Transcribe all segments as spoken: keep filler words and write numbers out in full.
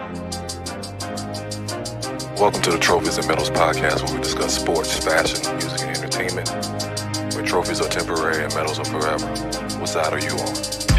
Welcome to the Trophies and Medals podcast, where we discuss sports, fashion, music, and entertainment. Where trophies are temporary and medals are forever. What side are you on?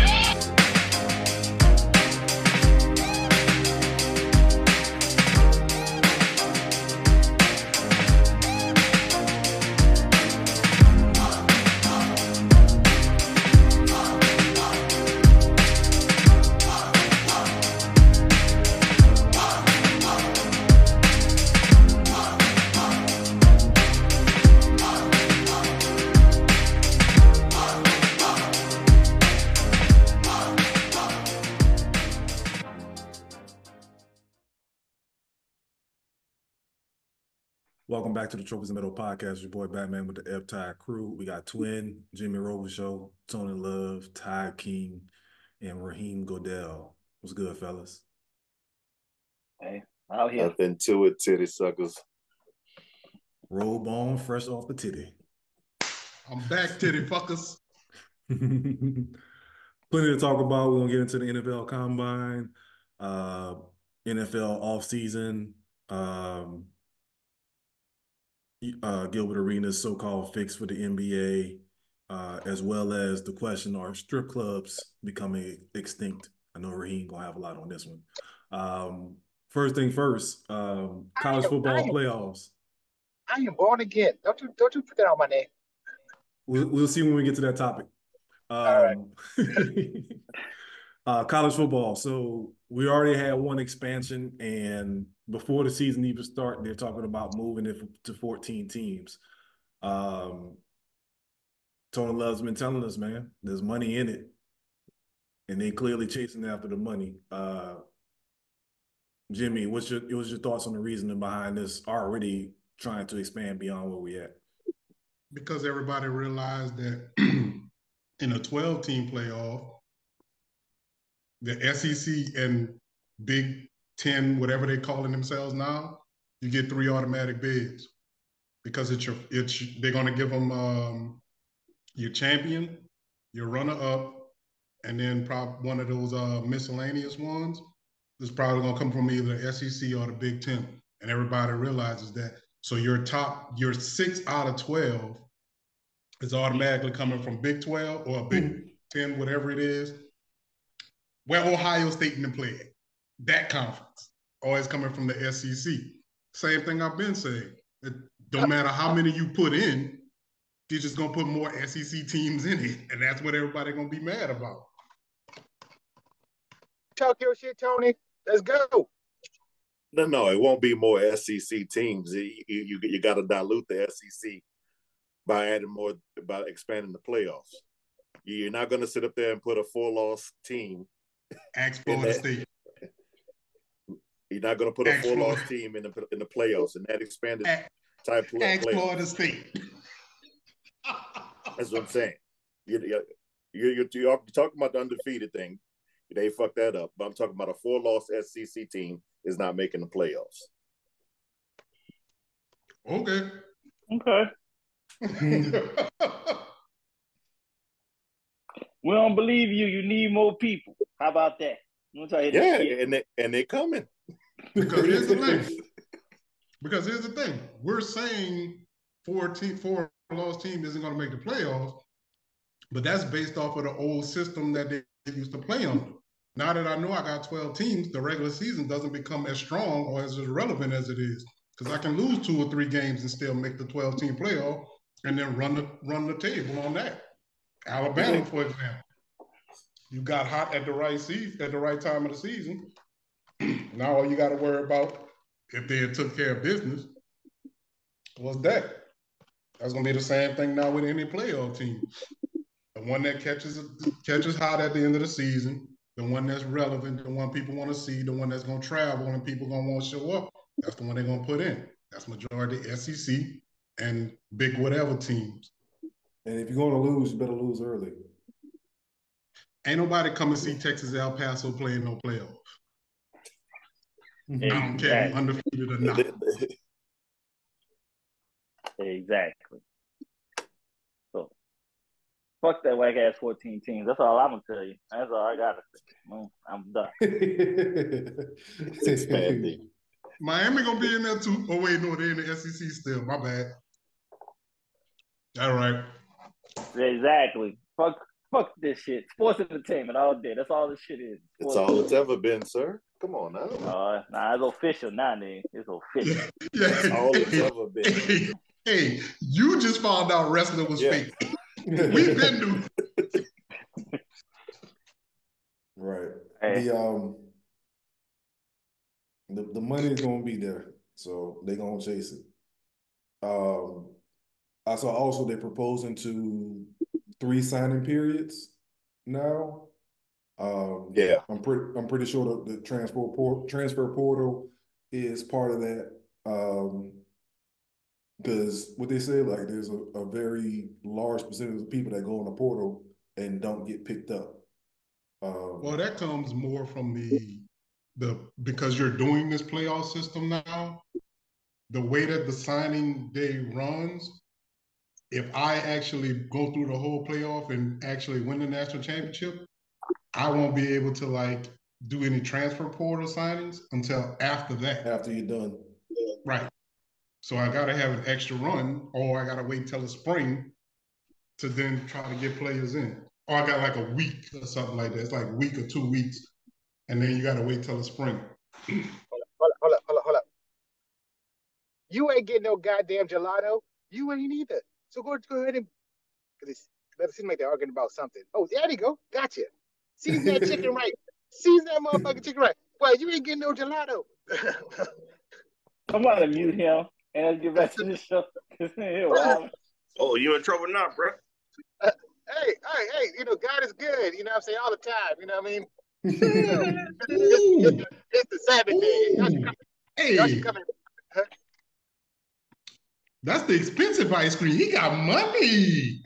Welcome back to the Trophies and Medals podcast. Your boy Batman with the F-Tide crew. We got Twin, Jimmy Robichaux, Tony Love, Ty King, and Raheem Godell. What's good, fellas? Hey, out here. Nothing to it, titty suckers. Roll bone fresh off the titty. I'm back, titty fuckers. Plenty to talk about. We're going to get into the N F L Combine, uh, N F L offseason, um, Uh, Gilbert Arenas' so-called fix for the N B A, uh, as well as the question, are strip clubs becoming extinct? I know Raheem gonna have a lot on this one. Um, first thing first, um, college am, football I am, playoffs. I am born again. Don't you don't you put that on my name? We'll, we'll see when we get to that topic. Um, All right. uh, college football. So we already had one expansion, and before the season even started, they're talking about moving it to fourteen teams. Um, Tony Love's been telling us, man, there's money in it, and they clearly chasing after the money. Uh, Jimmy, what's your what's your thoughts on the reasoning behind this already trying to expand beyond where we at? Because everybody realized that in a twelve-team playoff, the S E C and Big Ten, whatever they're calling themselves now, you get three automatic bids because it's your it's they're going to give them um, your champion, your runner-up, and then probably one of those uh, miscellaneous ones is probably going to come from either the S E C or the Big Ten, and everybody realizes that. So your top, your six out of twelve is automatically coming from Big twelve or Big Ten, whatever it is, where Ohio State didn't play it. That conference, or it's coming from the S E C. Same thing I've been saying. It don't matter how many you put in, you're just gonna put more S E C teams in it, and that's what everybody gonna be mad about. Talk your shit, Tony. Let's go. No, no, it won't be more S E C teams. You you, you got to dilute the S E C by adding more, by expanding the playoffs. You're not going to sit up there and put a four-loss team. Ask Florida State. You're not going to put a four-loss team in the in the playoffs, and that expanded Ask, type play, Ask Florida State. That's what I'm saying. You, you, you're, you're talking about the undefeated thing. They fucked that up. But I'm talking about a four-loss S E C team is not making the playoffs. Okay. Okay. We don't believe you. You need more people. How about that? Yeah, and they and they're coming. Because here's the thing. Because here's the thing. We're saying four team, four loss team isn't going to make the playoffs, but that's based off of the old system that they used to play under. Now that I know I got twelve teams, the regular season doesn't become as strong or as relevant as it is. Because I can lose two or three games and still make the twelve-team playoff and then run the run the table on that. Alabama, for example. You got hot at the right season, at the right time of the season. Now all you got to worry about, if they had took care of business, was that. That's going to be the same thing now with any playoff team. The one that catches catches hot at the end of the season, the one that's relevant, the one people want to see, the one that's going to travel and people going to want to show up, that's the one they're going to put in. That's majority S E C and big whatever teams. And if you're going to lose, you better lose early. Ain't nobody come and see Texas El Paso playing no playoff. Exactly. I don't care if undefeated or not. Exactly. So, Fuck that whack ass fourteen teams. That's all I'm gonna tell you. That's all I gotta say. Well, I'm done. Expanding. Miami gonna be in there too. Oh wait, no, they're in the S E C still. My bad. All right. Exactly. Fuck. Fuck this shit. Sports entertainment all day. That's all this shit is. It's Sports all it's ever been, sir. Come on now. Uh, nah, it's official now, nigga. It's official. Yeah. That's all it's hey, ever been. Hey, hey, you just found out wrestling was Yeah. fake. We've been doing. Right. Hey. The um the, the money is gonna be there, so they're gonna chase it. Um I saw also they're proposing to three signing periods now. Um Yeah. I'm pretty I'm pretty sure the, the transfer port transfer portal is part of that. Um because what they say, like there's a, a very large percentage of people that go in the portal and don't get picked up. Um, Well, that comes more from the the because you're doing this playoff system now. The way that the signing day runs, if I actually go through the whole playoff and actually win the national championship, I won't be able to like do any transfer portal signings until after that. after you're done. Right. So I got to have an extra run, or I got to wait till the spring to then try to get players in. Or I got like a week or something like that. It's like a week or two weeks, and then you got to wait till the spring. Hold up, hold up, hold up, hold up, hold up. You ain't getting no goddamn gelato. You ain't either. So go, go ahead and, because it doesn't seem like they're arguing about something. Oh, there you go. Gotcha. Season that chicken right. Season that motherfucking chicken right. Well, you ain't getting no gelato. I'm gonna mute him and let's get back to the show. Oh, you in trouble now, bro? Uh, hey, hey, hey, you know, God is good. You know what I'm saying? All the time. You know what I mean? You know, it's, it's, it's the Sabbath day. Y'all should come, Hey, y'all should come in. Huh? that's the expensive ice cream. He got money.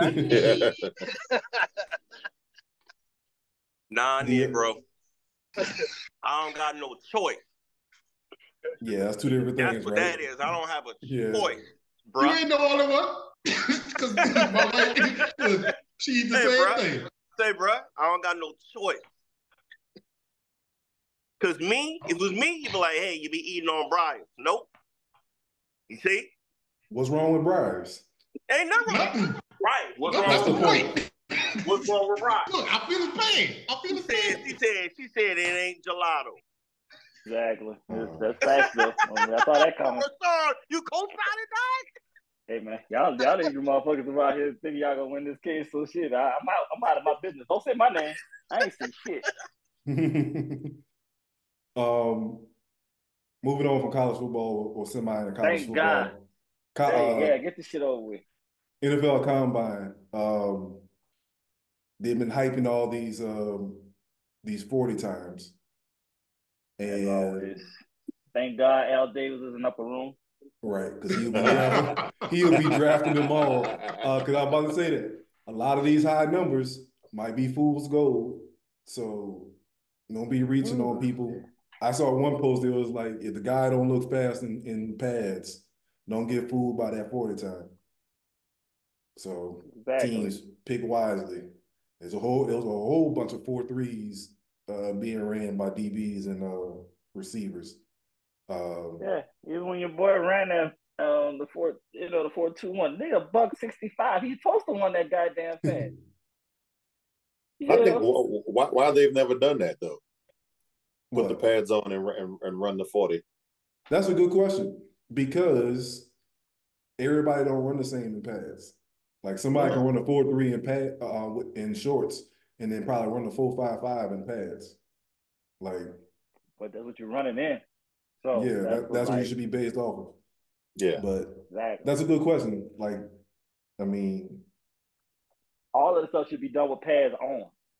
Nah, Yeah. Negro. I don't got no choice. Yeah, that's two different That's things, what right? that is. I don't have a Yeah. choice, You bro. ain't the only one. Because my wife, she eats the Hey, same bruh. thing. Say, bro, I don't got no choice. Cause me, if it was me, you'd be like, hey, you be eating on Briars. Nope. You see? What's wrong with Briars? Ain't nothing wrong. Nothing. Right. What's That's wrong the with point. What's wrong with Briars? Look, I feel his pain. I feel She his said, pain. she said, she said it ain't gelato. Exactly. That's, Uh, that's facts, though. I, mean, I saw that coming. Son, you co-signing that? Hey, man, y'all, y'all niggas motherfuckers around here think y'all gonna win this case, so shit, I, I'm out. I'm out of my business. Don't say my name. I ain't see shit. um, moving on from college football or semi into college Thank football. God. Co- Hey, uh, yeah, get this shit over with. N F L Combine. Um, they've been hyping all these um these forty times, As and always. Thank God Al Davis is in upper room. right, because he'll be drafting, he'll be drafting them all. Uh, because I'm about to say that a lot of these high numbers might be fool's gold, so don't be reaching on people. I saw one post that was like, if the guy don't look fast in, in pads, don't get fooled by that forty time. So Exactly. teams pick wisely. There's a whole there's a whole bunch of four threes uh, being ran by D Bs and uh, receivers. Um, Yeah, even when your boy ran that um the four you know the four two one, nigga buck sixty five. He's supposed to won that goddamn fast. I think Yeah. wh- why why they've never done that though. Put What? the pads on and, and and run the forty. That's a good question because everybody don't run the same in pads. Like somebody can run a four three in pad uh, in shorts, and then probably run a four five five in pads. Like, But that's what you're running in. So yeah, that's, that, what, that's what like, you should be based off of. Yeah. But exactly. that's a good question. Like, I mean, All of the stuff should be done with pads on.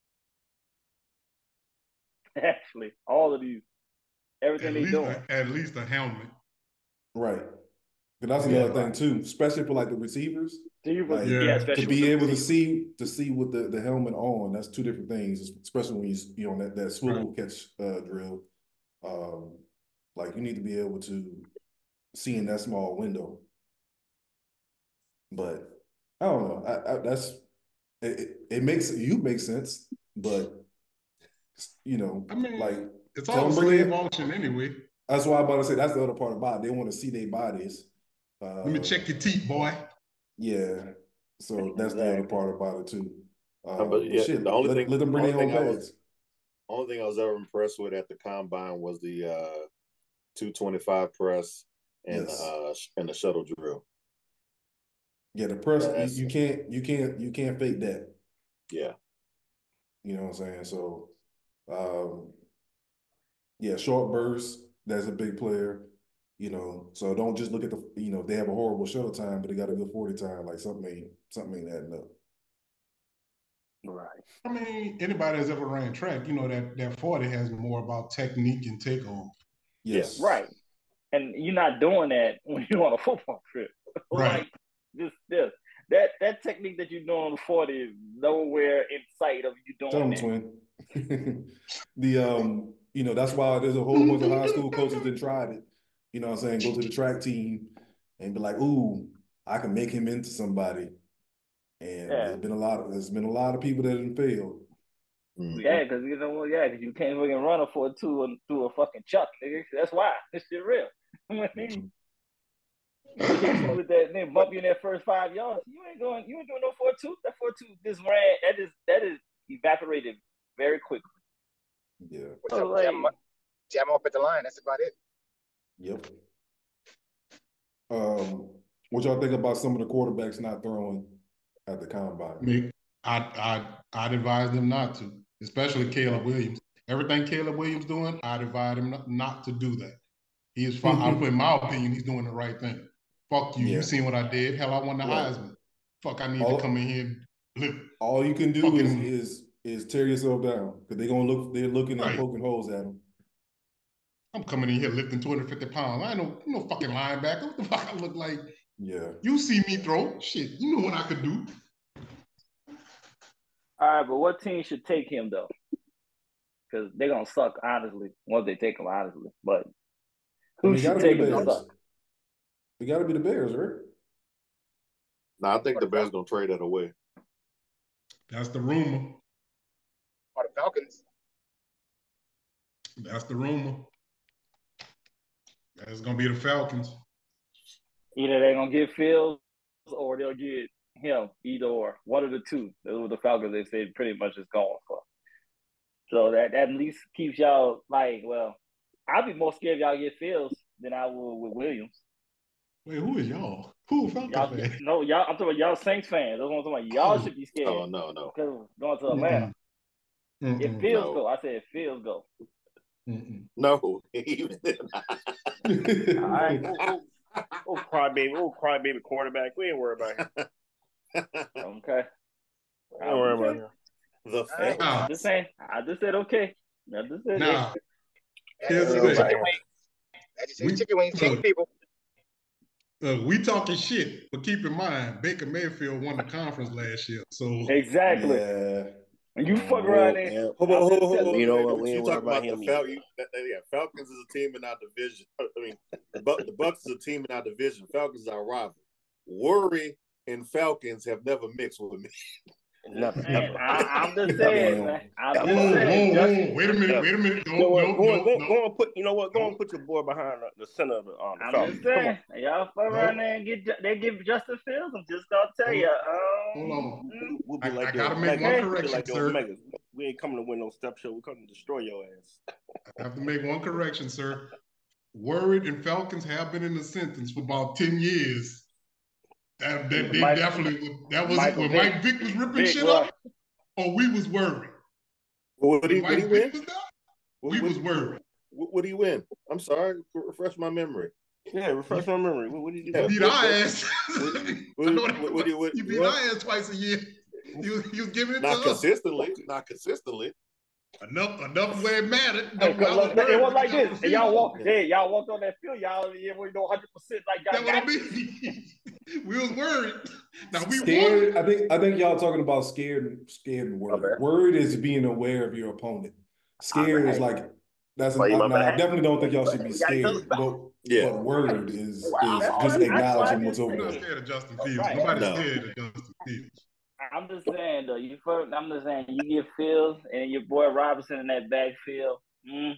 Actually, all of these, everything At they least, doing. a, at least a helmet. right. But that's Yeah, another thing right. too, especially for like the receivers. So you, Like, yeah, Yeah. especially to with be the able to receivers. see to see with the, the helmet on, that's two different things, especially when you you know that, that swivel catch uh, drill. Um, like you need to be able to see in that small window. But I don't know. I, I, that's it, it, it makes you make sense, but you know, I mean, like it's tell all them bring slave it. auction anyway. That's why I'm about to say that's the other part about it. They want to see their bodies. Uh, Let me check your teeth, boy. Yeah, so that's the other part about it too. Uh, but but yeah, shit, the only let, thing, let them bring only their own thing I was, bags. only thing I was ever impressed with at the combine was the uh, two twenty-five press and Yes. uh, and the shuttle drill. Yeah, the press Yeah, you, you can't you can't you can't fake that. Yeah, you know what I'm saying. So, um, yeah, short bursts. That's a big player. You know, so don't just look at the you know they have a horrible shuttle time, but they got a good forty time. Like something ain't something ain't adding up. Right. I mean, anybody that's ever ran track, you know that that forty has more about technique and takeoff. Yes. Right. And you're not doing that when you're on a football trip. Right. Like this, this. That that technique that you're doing on the forty is nowhere in sight of you doing Tell them, that. twin. the um, you know, that's why there's a whole bunch of high school coaches that tried it. You know what I'm saying? Go to the track team and be like, ooh, I can make him into somebody. And Yeah. there's been a lot of there's been a lot of people that have failed. Mm-hmm. Yeah, because you know what? Yeah, because you can't fucking run a four two through a fucking chuck, nigga. That's why this shit real. I mean, you can't with that and then bump you in that first five yards. You ain't going. You ain't doing no four two. That four two just ran. That is that is evaporated very quickly. Yeah. So like, jam, jam up at the line. That's about it. Yep. Um, what y'all think about some of the quarterbacks not throwing at the combine? Me, I I I'd advise them not to, especially Caleb Williams. Everything Caleb Williams doing, I'd advise him not, not to do that. He is fine. Mm-hmm. In my opinion, he's doing the right thing. Fuck you. Yeah. You seen what I did. Hell, I won the right. Heisman. Fuck, I need all, to come in here and live. All you can do fucking, is, is is tear yourself down because they're gonna look. They're looking right. and poking holes at him. I'm coming in here lifting two hundred fifty pounds. I ain't no no fucking linebacker. What the fuck I look like? Yeah. You see me throw shit. You know what I could do. All right, but what team should take him though? Because they're gonna suck honestly once they take him honestly. But who I mean, should take him to suck? It got to be the Bears, right? No, I think the Bears gonna trade that away. That's the rumor. Or the Falcons. That's the rumor. That's gonna be the Falcons. Either they're gonna get Fields or they'll get him. Either or, one of the two. Those were the Falcons. They said pretty much is going for. So that, that at least keeps y'all like, well, I'd be more scared if y'all get Fields than I would with Williams. Wait, who is y'all? Who Falcons y'all, fans? No, y'all. I'm talking about y'all Saints fans. That's what I'm talking about. Y'all oh. should be scared. Oh no, no. Because going to Atlanta. Mm-mm. If Fields no. go, I said if Fields go. Mm-mm. No. All right. Oh, oh, oh, crybaby, oh, crybaby quarterback. We ain't worried about him. Okay. I don't worry about him. The hey, I'm just saying. I just said okay. I just said nah. Hey. Here's the thing. I just said chicken wings change people. Uh, we talking shit, but keep in mind, Baker Mayfield won the conference last year. So exactly. Yeah. And you fuck around there. Hold on, hold on, hold on. You know what? We ain't talking about the Falcons. Yeah, Falcons is a team in our division. I mean, the, Buc- the Bucs is a team in our division. Falcons is our rival. Worry and Falcons have never mixed with me. Never, man, never. I, I'm just saying, man. I'm just whoa, saying. Whoa, whoa, wait a minute, wait a minute. Don't, go, no, go, no, go, no. go and put. You know what? Go and put your boy behind the, the center of the. Um, the I'm Falcons. just saying. Y'all fuck around there and get they give Justin Fields. I'm just gonna tell you. Um, Hold on. We'll be I, like I the, gotta make like, one hey, correction, like sir. Omegas. We ain't coming to win no step show. We're coming to destroy your ass. I have to make one correction, sir. Worried and Falcons have been in the sentence for about ten years. That, that they Mike, definitely that was Michael when Vick, Mike Vick was ripping Vick, shit up, or we was worried. What did he, Mike he Vick win? Was down, we what, was worried. What, what did he win? I'm sorry, refresh my memory. Yeah, refresh my memory. What, what did you yeah, beat our ass? What, what, what, what, what, you beat our ass twice a year. You you was giving it not to consistently, us. Not consistently. Enough, enough where it mattered. Hey, was it was like this. And y'all walked, yeah, y'all walked on that field. Y'all, yeah, we know one hundred percent like y'all. That's what I mean. We was worried. Now we scared. won. I think. I think y'all talking about scared, scared and worried. Okay. Worried is being aware of your opponent. Scared right. is like that's. An, no, I definitely don't think y'all should be scared. But yeah, but worried is wow. is just acknowledging what's over there. there. Not scared of Justin Fields. Right. Nobody's no. scared of Justin Fields. I'm just saying though. You first, I'm just saying you get Fields and your boy Robinson in that backfield. Mm.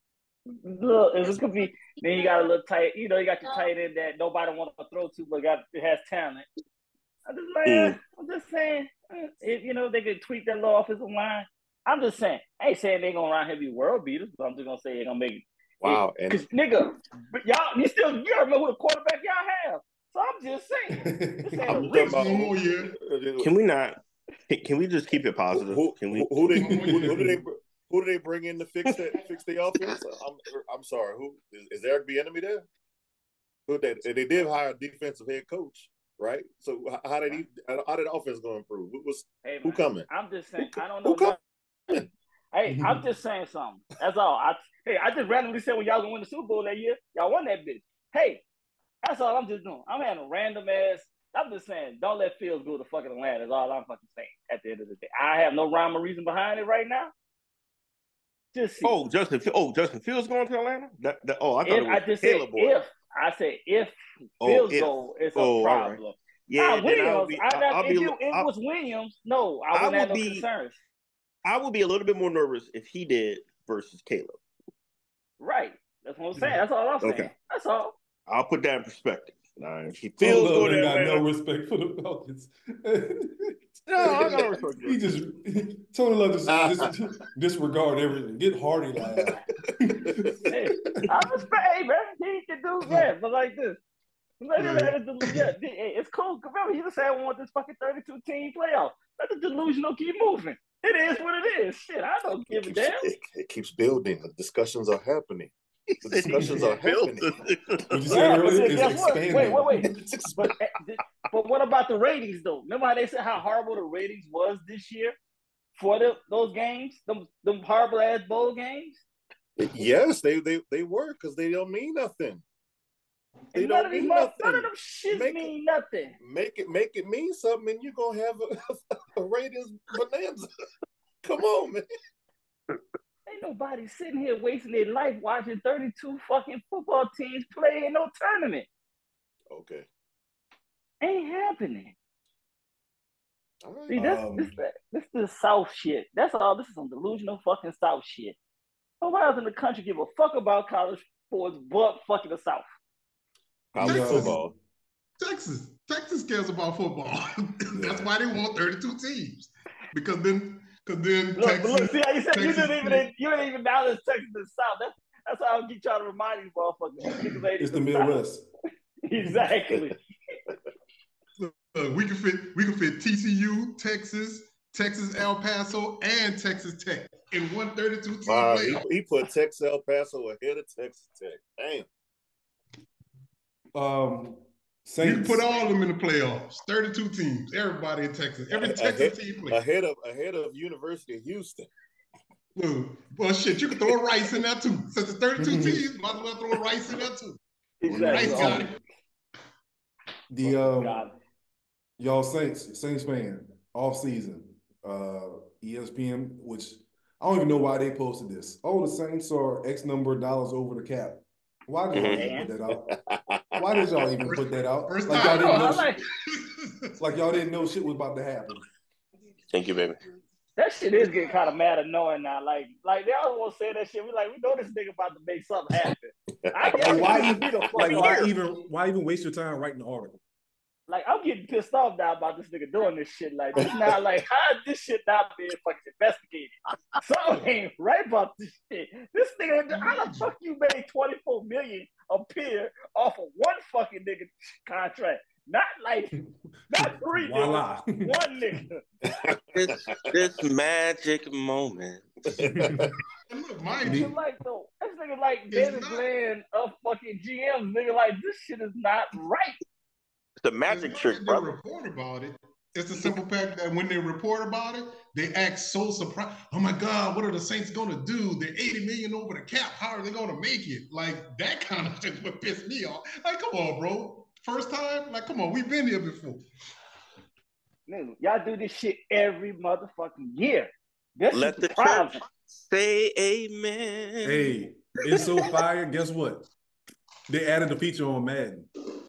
Look, it could be. Then you got a little tight. You know, you got your tight end that nobody wants to throw to, but got it has talent. I'm just like, mm. I'm just saying, if you know they could tweak that little offensive line. I'm just saying, I ain't saying they're gonna around here be world beaters, but I'm just gonna say they're gonna make it. Wow, because nigga, but y'all, you still you don't know who the quarterback y'all have. So I'm just saying, this ain't a rich more year. Can we not? Can we just keep it positive? Who, can we? Who, who, who, who, who do they? Who do they bring in to fix that? Fix the offense? I'm, I'm sorry. Who is, is Eric Bieniemy there? Who they? They did hire a defensive head coach, right? So how did he? How did the offense going to improve? Who was? Hey, who coming? I'm just saying. I don't know. Who hey, I'm just saying something. That's all. I hey, I just randomly said when y'all gonna win the Super Bowl that year, y'all won that bitch. Hey, that's all I'm just doing. I'm having a random ass. I'm just saying, don't let Fields go to fucking Atlanta. That's all I'm fucking saying. At the end of the day, I have no rhyme or reason behind it right now. Just see. Oh, Justin. Oh, Justin Fields going to Atlanta? That, that, oh, I thought if, it was I just Caleb said boy. if. I said if oh, Fields if. go, it's a oh, problem. Right. Yeah, now, Williams. be, I, I, I'll if be, you, it I'll, was Williams, no, I wouldn't I have no be, concerns. I would be a little bit more nervous if he did versus Caleb. Right. That's what I'm saying. That's all I'm saying. Okay. That's all. I'll put that in perspective. Now, if he Feels feels good, they got no respect for the Falcons. No, I got respect. He just Tony Love just, just disregard everything. Get Hardy laugh. Hey, I respect, hey man, he can do that, but like this. Like, right. the, yeah, it's cool. Remember, he just said I want this fucking thirty-two team playoff. Let the delusional keep moving. It is what it is. Shit, I don't give a damn. It, it keeps building. The discussions are happening. The discussions are happening. What you said yeah, earlier is expanding. Wait, wait, wait. but, but what about the ratings, though? Remember how they said how horrible the ratings was this year for the, those games? Them, them horrible-ass bowl games? Yes, they they, they were, because they don't mean nothing. They and don't none mean of nothing. None of them shits make mean it, nothing. Make it make it mean something, and you're gonna have a, a ratings bonanza. Come on, man. Ain't nobody sitting here wasting their life watching thirty-two fucking football teams play in no tournament. Okay. Ain't happening. All right. See, this um, this this this South shit. That's all. This is some delusional fucking South shit. Nobody else in the country give a fuck about college sports but fucking the South. College Texas, football. Texas. Texas cares about football. That's why they want thirty-two teams. Because then because then look, Texas. Look, see how you said Texas, you didn't even you didn't even acknowledge Texas and South. That's that's how I keep trying to remind these motherfuckers. It's the Midwest. Exactly. Uh, we can fit we can fit T C U, Texas, Texas El Paso, and Texas Tech in one thirty-two team wow, playoff. He, he put Texas El Paso ahead of Texas Tech. Damn. Um, Saints. You can put all of them in the playoffs. thirty-two teams. Everybody in Texas. Every ahead, Texas team plays. Ahead of ahead of University of Houston. Well, well, shit, you can throw a Rice in there too. Since it's thirty-two teams, might as well throw a Rice in there too. Exactly. Rice got it. The um, y'all Saints, Saints fan, off season, uh, E S P N, which I don't even know why they posted this. Oh, the Saints are X number of dollars over the cap. Why did y'all even put that out? Why did y'all even put that out? First like time. y'all didn't know like, shit, like y'all didn't know shit was about to happen. Thank you, baby. That shit is getting kind of mad annoying now. Like, like they always want to say that shit. We like, we know this nigga about to make something happen. I Like, why even, be the like, fuck why here. even, why even waste your time writing the article? Like, I'm getting pissed off now about this nigga doing this shit. Like, this now, like, how is this shit not being fucking investigated? Something ain't right about this shit. This nigga, how the fuck you made twenty-four million appear off of one fucking nigga contract? Not like, not three Voila. niggas, one nigga. This, this magic moment. Look, mind you, like, though, this nigga like It's David not- Glenn of fucking G Ms, nigga, like, this shit is not right. The magic it's trick, not that brother. they report about it. It's the simple fact that when they report about it, they act so surprised. Oh my God, what are the Saints gonna do? They're eighty million over the cap. How are they gonna make it? Like that kind of shit would piss me off. Like, come on, bro. First time? Like, come on, we've been here before. Nigga, y'all do this shit every motherfucking year. This Let is the the problem. church say amen. Hey, it's so fire. Guess what? They added a feature on Madden.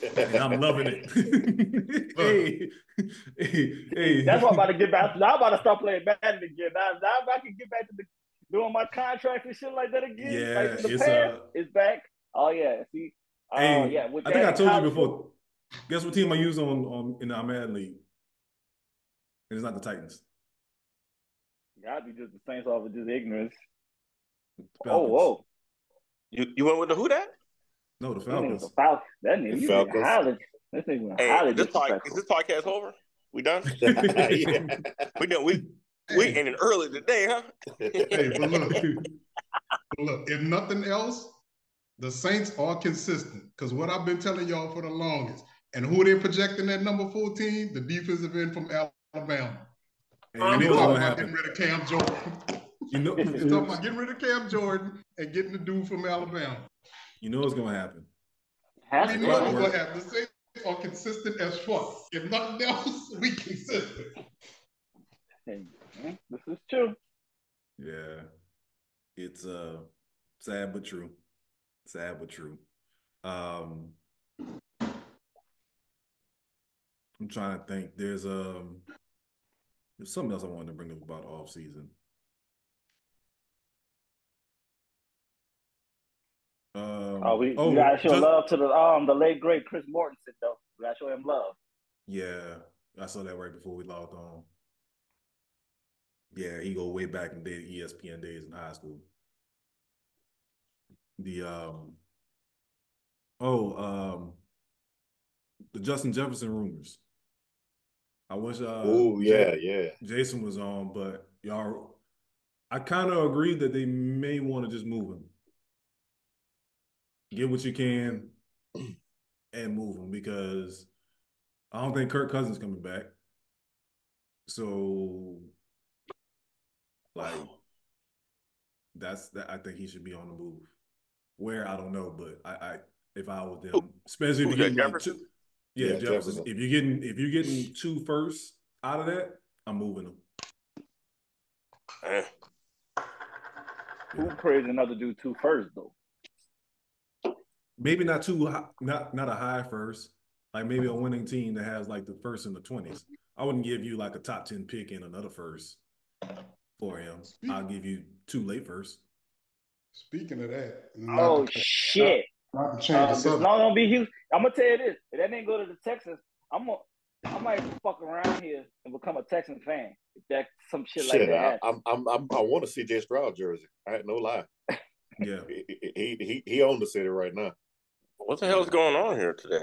and I'm loving it. hey, hey, hey. That's why I'm about to get back. Now I'm about to start playing Madden again. Now, now I can get back to the, doing my contract and shit like that again. Yeah, like the it's past, uh, it's back. Oh yeah, see. Oh hey, uh, yeah. I think I told you before. Guess what team I use on on in our Madden league? And it's not the Titans. Gotta be just the Saints off of just ignorance. Falcons. Oh whoa. You you went with the who that? No, the That Falcons. nigga's a Falcon. That nigga, The you Falcons. get highly. This nigga Hey, highly is this, pod, is disrespectful. this podcast over? We done? Yeah. We done. We we ended early today, huh? Hey, but look, but look, if nothing else, the Saints are consistent. Because what I've been telling y'all for the longest, and who they're projecting at number fourteen, the defensive end from Alabama. And And you they know what's talking gonna about happen. getting rid of Cam Jordan. You know, They're talking about getting rid of Cam Jordan and getting the dude from Alabama. you know what's gonna happen. Has We to. know what's Clockwork. going to happen. The Saints are consistent as fuck. If nothing else, we consistent. This is true. Yeah, it's uh sad but true. Sad but true. Um, I'm trying to think. There's um, there's something else I wanted to bring up about off season. Um, Oh, we, oh, we gotta show just- love to the um the late great Chris Mortensen though. We gotta show him love. Yeah, I saw that right before we logged on. Yeah, he go way back in the E S P N days in high school. The um, oh um, the Justin Jefferson rumors. I wish uh, Oh yeah, yeah. Jason was on, but y'all, I kind of agree that they may want to just move him. Get what you can and move him because I don't think Kirk Cousins coming back. So, like, that's that. I think he should be on the move. Where I don't know, but I, I if I was them, especially if Who, you're getting like Jefferson? two, yeah, Yeah, Jefferson. Jefferson. If you're getting if you're getting two firsts out of that, I'm moving them. Eh. Who praised another dude two first though? Maybe not too high, not not a high first. Like maybe a winning team that has like the first in the twenties. I wouldn't give you like a top ten pick and another first for him. I'll give you two late firsts. Speaking of that, Oh not to, shit. not to change Um, the it's subject. not gonna be Houston. I'm gonna tell you this. If that didn't go to the Texans, I'm gonna I might fuck around here and become a Texan fan. If that some shit, like Shit, that I, happens. I'm, I'm, I'm, I want to see J Stroud jersey. I had no lie. Yeah. He, he, he, he owned the city right now. What the hell is going on here today?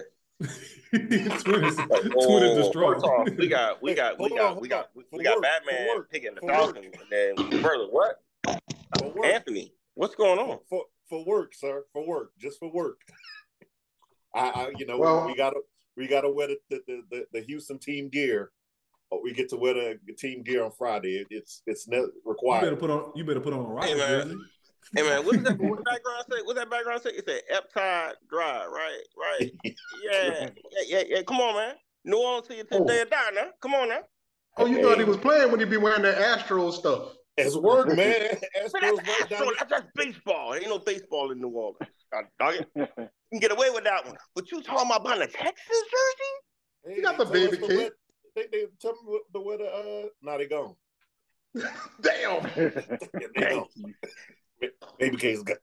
Twin is, Like, twin whoa, is whoa, distraught. first off, we got we Hey, got we hold got on, we hold got on. we For got work, Batman for work, picking the for Falcons, work. and then brother, what? For work. Anthony, what's going on? For, for work, sir. For work. Just for work. I, I you know, Well- we gotta we gotta wear the the, the, the Houston team gear. Or we get to wear the team gear on Friday. It, it's it's ne- You required. better put on you better put on a Rockets Hey, man. jersey. Hey man, what's that what background say? What's that background say? It said Eptide Drive, right? Right. Yeah, yeah, yeah, yeah. Come on, man. New Orleans till you till Oh. day or die now. Come on now. Oh, you thought he was playing when he be wearing that Astro stuff. It's work, man. Man, Astros that's, right that's, down that's, that's baseball. Ain't no baseball in New Orleans. God dog it. You can get away with that one. But you talking about buying a Texas jersey? Hey, You got they the tell us baby to kid. wear- They, they tell me what- the weather. Uh, now they gone. Damn. Yeah, they gone. Baby case got.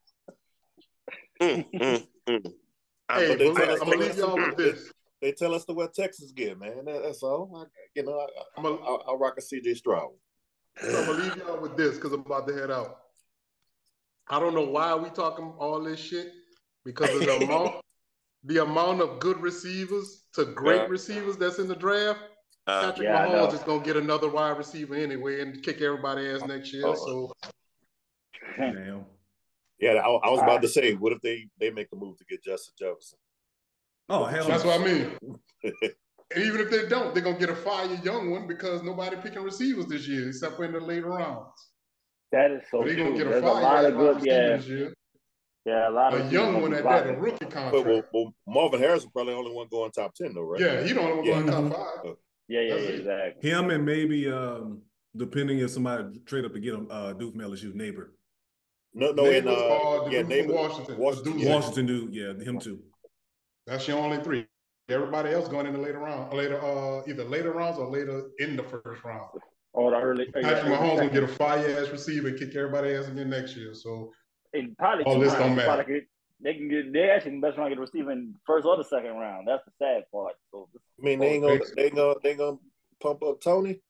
Mm, mm, mm. I'm- Hey, but they but tell look, us I'm gonna to leave y'all with this. They tell us to wear Texas gear, man. That, that's all. I, you know, I, I'm gonna, I, I rock a C J Stroud. I'm gonna leave y'all with this because I'm about to head out. I don't know why we talking all this shit because of the amount, the amount of good receivers to great Yeah. receivers that's in the draft. Uh, Patrick Yeah, I know. Mahomes is gonna get another wide receiver anyway and kick everybody ass next year. Oh. So Damn. Yeah, I, I was All about right. to say, what if they they make a move to get Justin Jefferson? Oh hell that's no. what I mean. And even if they don't, they're gonna get a fire young one because nobody picking receivers this year except for in the later rounds. That is so So they're gonna true. get a There's a fire lot ass of wide good, receiver yeah, this year. yeah, a lot of A receivers young gonna one be at that, a flopping. rookie But contract. well, well, Marvin Harris is probably the only one going top ten, though, right? Yeah, he don't want to Yeah. go in Mhm. top five. Yeah, yeah, That's yeah, it. exactly. Him and maybe um depending if somebody trade up to get him uh Duke from L S U neighbor. No, no, in Neighbors uh, or the yeah, dude from neighbor, Washington, Washington, Deuce. yeah. Washington dude, yeah, him too. That's your only three. everybody else going in the later round, later uh either later rounds or later in the first round. Or the early. Patrick Mahomes will get a fire ass receiver and kick everybody ass again next year. So and probably all this don't matter. Get, they can get they actually can best round get a receiver in first or the second round. That's the sad part. So I mean, they ain't gonna they ain't gonna they gonna pump up Tony.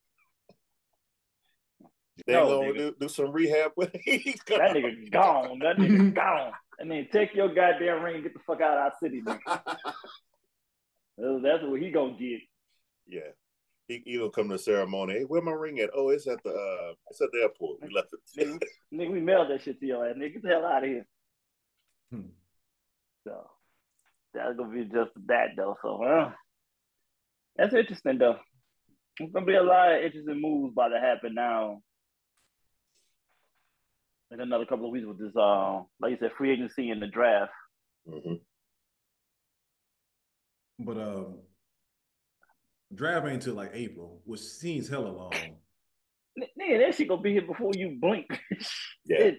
They no, gonna do, do some rehab with him. That nigga gone. That nigga gone. I mean, take your goddamn ring and get the fuck out of our city, nigga. That's what he gonna get. Yeah. He, he gonna come to the ceremony. Hey, where my ring at? Oh, it's at the uh it's at the airport. We left it. nigga, nigga, we mailed that shit to your ass, nigga. Get the hell out of here. Hmm. So that's gonna be just that though. So well, that's interesting though. There's gonna be a lot of interesting moves about to happen now. In another couple of weeks with this, uh, like you said, free agency and the draft. Mm-hmm. But um, draft ain't until like April, which seems hella long. Nigga, that shit gonna be here before you blink. Yeah.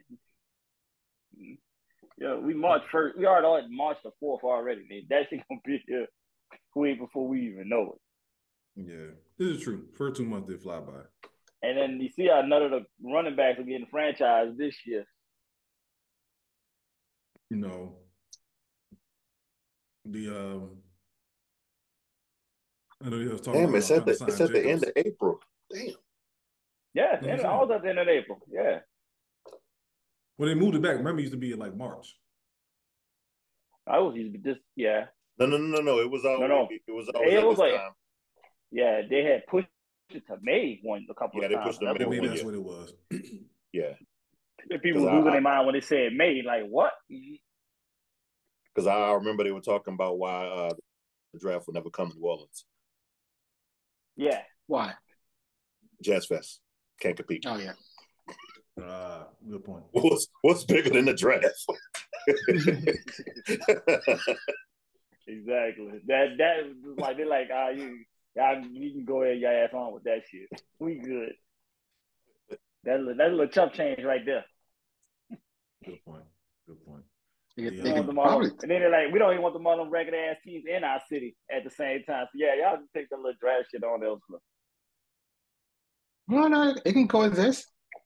Yeah, we March first. We already on March the fourth already, man. That shit gonna be here way before we even know it. Yeah, this is true. First two months did fly by. And then you see how none of the running backs are getting franchised this year. You know, the um, I know you was talking Damn, about it's at the it's at the end of April. Damn. Yeah, and I was at the end of April. Yeah. Well, they moved it back. Remember, it used to be in like March. I was used to be just yeah. No, no, no, no, no. It was always no, no. it was always it was like, time. Yeah, they had pushed it to May one a couple yeah, of times. Yeah, they pushed it to May. Maybe that's what it was. Yeah. People were losing their mind when they said May. Like what? Because I remember they were talking about why uh, the draft would never come to New Orleans. Yeah. Why? Jazz Fest can't compete. Oh yeah. Uh, good point. What's what's bigger than the draft? Exactly. That that was like they're like, ah, you, y'all, you can go ahead, your ass on with that shit. We good. That that's a little chump change right there. Good point. Good point. Yeah, yeah. Them all, and then they're like, we don't even want them all them regular ass teams in our city at the same time. So yeah, y'all can take that little draft shit on elsewhere. No, no, it can coexist.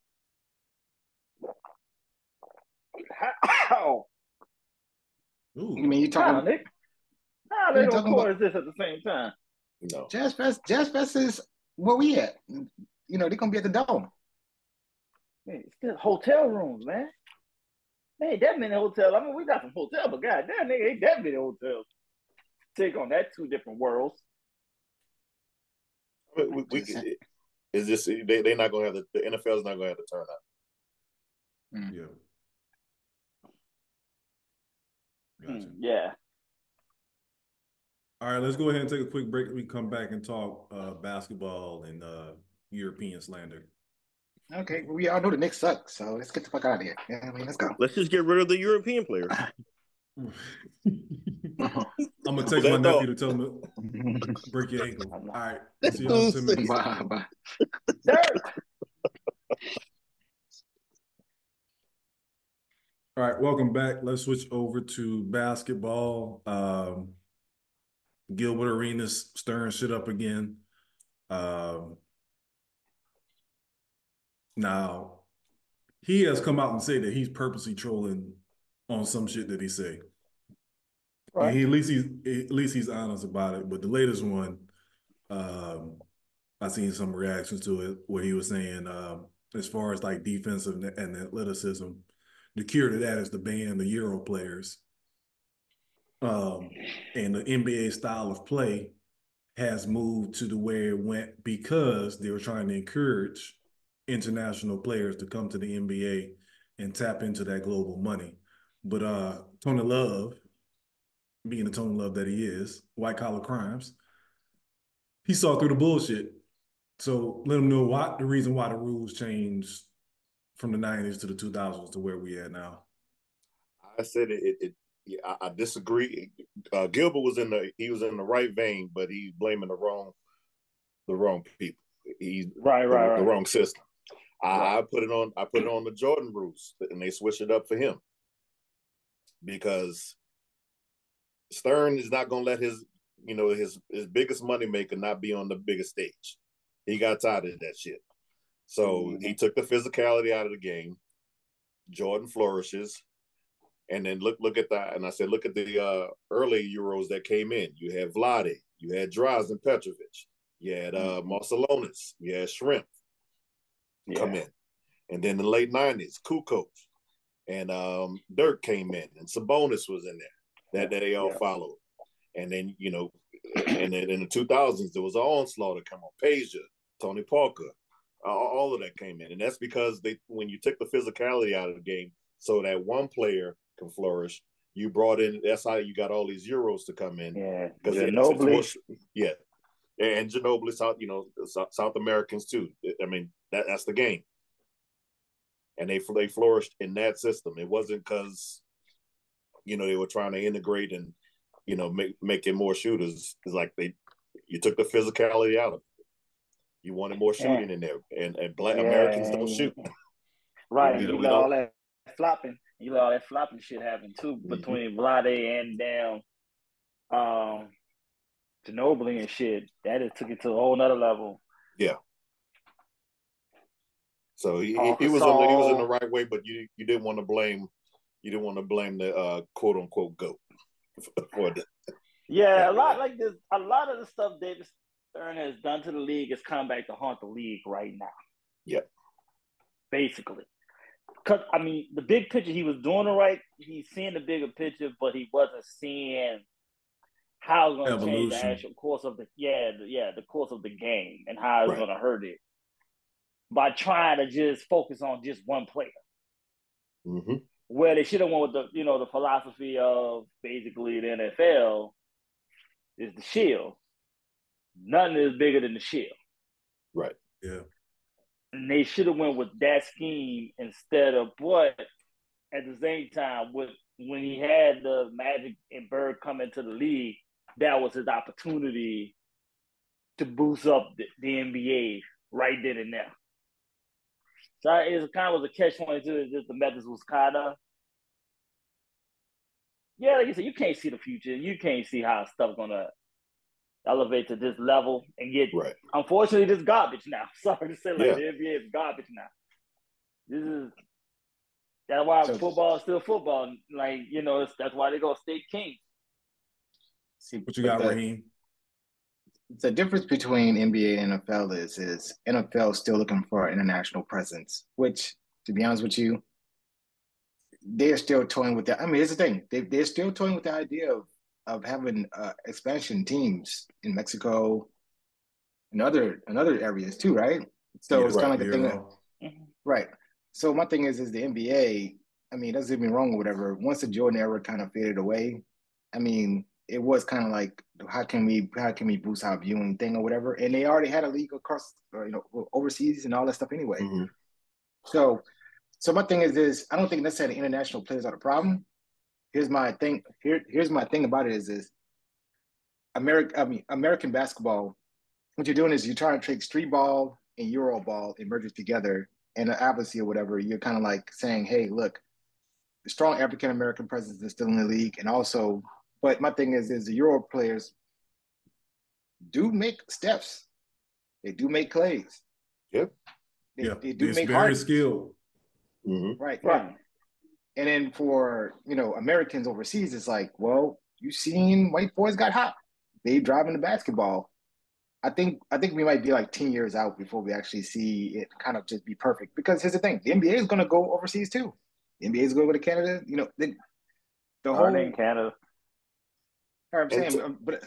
How? Ooh. You mean you talking? How, Nick? How they don't coexist at the same time? No. Jazz Fest, Jazz Fest is where we at. You know, they're gonna be at the Dome. Man, it's still hotel rooms, man. There ain't that many hotels. I mean, we got some hotels, but goddamn, nigga, ain't that many hotels. Take on that two different worlds. I mean, we, we, it, it's just they they're not gonna have the, the N F L is not gonna have the turnout. Mm. Yeah. Gotcha. Mm, yeah. All right, let's go ahead and take a quick break. We come back and talk uh, basketball and uh, European slander. Okay, well, we all know the Knicks suck, so let's get the fuck out of here. Yeah, I mean, let's go. Let's just get rid of the European players. I'm gonna text my nephew to tell him to break your ankle. All right, see you in ten minutes. Bye, bye. All right, welcome back. Let's switch over to basketball. Um, Gilbert Arenas stirring shit up again. Um, now, he has come out and said that he's purposely trolling on some shit that he say. Right. And he, at least he's at least he's honest about it. But the latest one, um, I seen some reactions to it where he was saying, um, as far as like defensive and athleticism, the cure to that is to ban the Euro players. Um, and the N B A style of play has moved to the way it went because they were trying to encourage international players to come to the N B A and tap into that global money. But uh, Tony Love, being the Tony Love that he is, white collar crimes, he saw through the bullshit. So let him know why the reason why the rules changed from the nineties to the two thousands to where we at now. I said it. it, it yeah, I, I disagree. Uh, Gilbert was in the he was in the right vein, but he's blaming the wrong the wrong people. He's right, right, the, right. the wrong system. I, right. I put it on. I put it on the Jordan rules, and they switched it up for him because Stern is not going to let his you know, his his biggest moneymaker not be on the biggest stage. He got tired of that shit. So mm-hmm. he took the physicality out of the game. Jordan flourishes. And then look look at that. And I said, look at the uh, early Euros that came in. You had Vlade. You had Drazen Petrovic. You had uh, mm-hmm. Marcelonis. You had Shrimp yeah. come in. And then in the late nineties, Kukoc and um, Dirk came in. And Sabonis was in there. That, that they all yeah. followed. And then, you know, and then in the two thousands, there was an onslaught to come on. Peja, Tony Parker, all, all of that came in. And that's because they when you took the physicality out of the game so that one player can flourish, you brought in, that's how you got all these Euros to come in. Yeah, Ginobili. Yeah. And Ginobili, South, you know, South, South Americans too. I mean, that, that's the game. And they they flourished in that system. It wasn't because, you know, they were trying to integrate and, you know, make making more shooters. It's like they, you took the physicality out of it. You wanted more shooting yeah. in there, and and Black yeah. Americans don't shoot. Right, you, know, you let all that flopping, you let all that flopping shit happen too between mm-hmm. Vlade and damn um, Ginobili and shit. That just took it to a whole nother level. Yeah. So he, he, he was on, he was in the right way, but you you didn't want to blame you didn't want to blame the uh, quote unquote GOAT. For the, yeah, a lot like this. A lot of the stuff David Stern has done to the league has come back to haunt the league right now. Yeah, basically, because I mean, the big picture, he was doing it right. He's seeing the bigger picture, but he wasn't seeing how it's going to change the actual course of the yeah, the, yeah, the course of the game and how it's right. going to hurt it by trying to just focus on just one player. Mm-hmm. Where they should have went with the, you know, the philosophy of basically the N F L is the shield. Nothing is bigger than the shield. Right. Yeah. And they should have went with that scheme instead of what, at the same time, with when he had the Magic and Bird come into the league, that was his opportunity to boost up the, the N B A right then and there. So it kind of was a catch twenty-two. Just the methods was kind of, yeah, like you said, you can't see the future. You can't see how stuff's gonna elevate to this level and get. Right. Unfortunately, this garbage now. Sorry to say, like yeah. the N B A is garbage now. This is that's why so, football is still football. Like you know, it's, that's why they go state king. See what you got, the, Raheem. The difference between N B A and N F L is is N F L is still looking for an international presence, which, to be honest with you, they're still toying with that. I mean, here's the thing. They, they're still toying with the idea of, of having uh, expansion teams in Mexico and other, and other areas too, right? So yeah, it's right, kind of like a thing. That, right. So my thing is, is the N B A, I mean, doesn't get me wrong or whatever. Once the Jordan era kind of faded away, I mean, it was kind of like, how can we how can we boost our viewing thing or whatever? And they already had a league across, you know, overseas and all that stuff anyway. Mm-hmm. So, so my thing is, is I don't think necessarily international players are the problem. Here's my thing. Here, here's my thing about it is, is American. I mean, American basketball. What you're doing is you're trying to take street ball and Euro ball and merge it together, and obviously or whatever. You're kind of like saying, hey, look, the strong African American presence is still in the league, and also. But my thing is, is the Euro players do make steps. They do make plays. Yep. They, yeah. they do it's make very hard. skilled. Mm-hmm. Right, right. And then for, you know, Americans overseas, it's like, well, you seen white boys got hot. They driving the basketball. I think I think we might be like ten years out before we actually see it kind of just be perfect. Because here's the thing, the N B A is going to go overseas too. The N B A is going to go to Canada. You know, the, the whole in Canada. I'm saying, um, but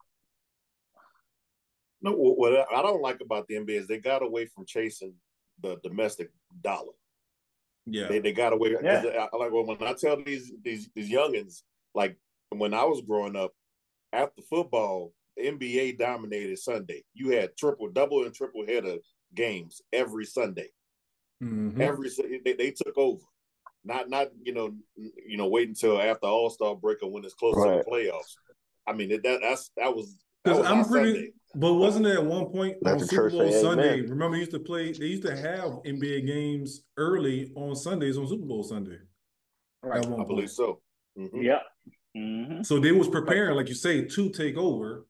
no, what I don't like about the N B A is they got away from chasing the domestic dollar. Yeah, they they got away. Yeah. I, like when I tell these these these youngins, like when I was growing up, after football, the N B A dominated Sunday. You had triple, double, and triple header games every Sunday. Mm-hmm. Every they, they took over. Not not you know you know wait until after All-Star break or when it's close right. to the playoffs. I mean that that's that was that was I'm pretty. Sunday. But wasn't it at one point Let on Super Bowl say Sunday? amen. Remember, they used to play. They used to have N B A games early on Sundays on Super Bowl Sunday. Right, at one I point. believe so. Mm-hmm. Yeah. Mm-hmm. So they was preparing, like you say, to take over.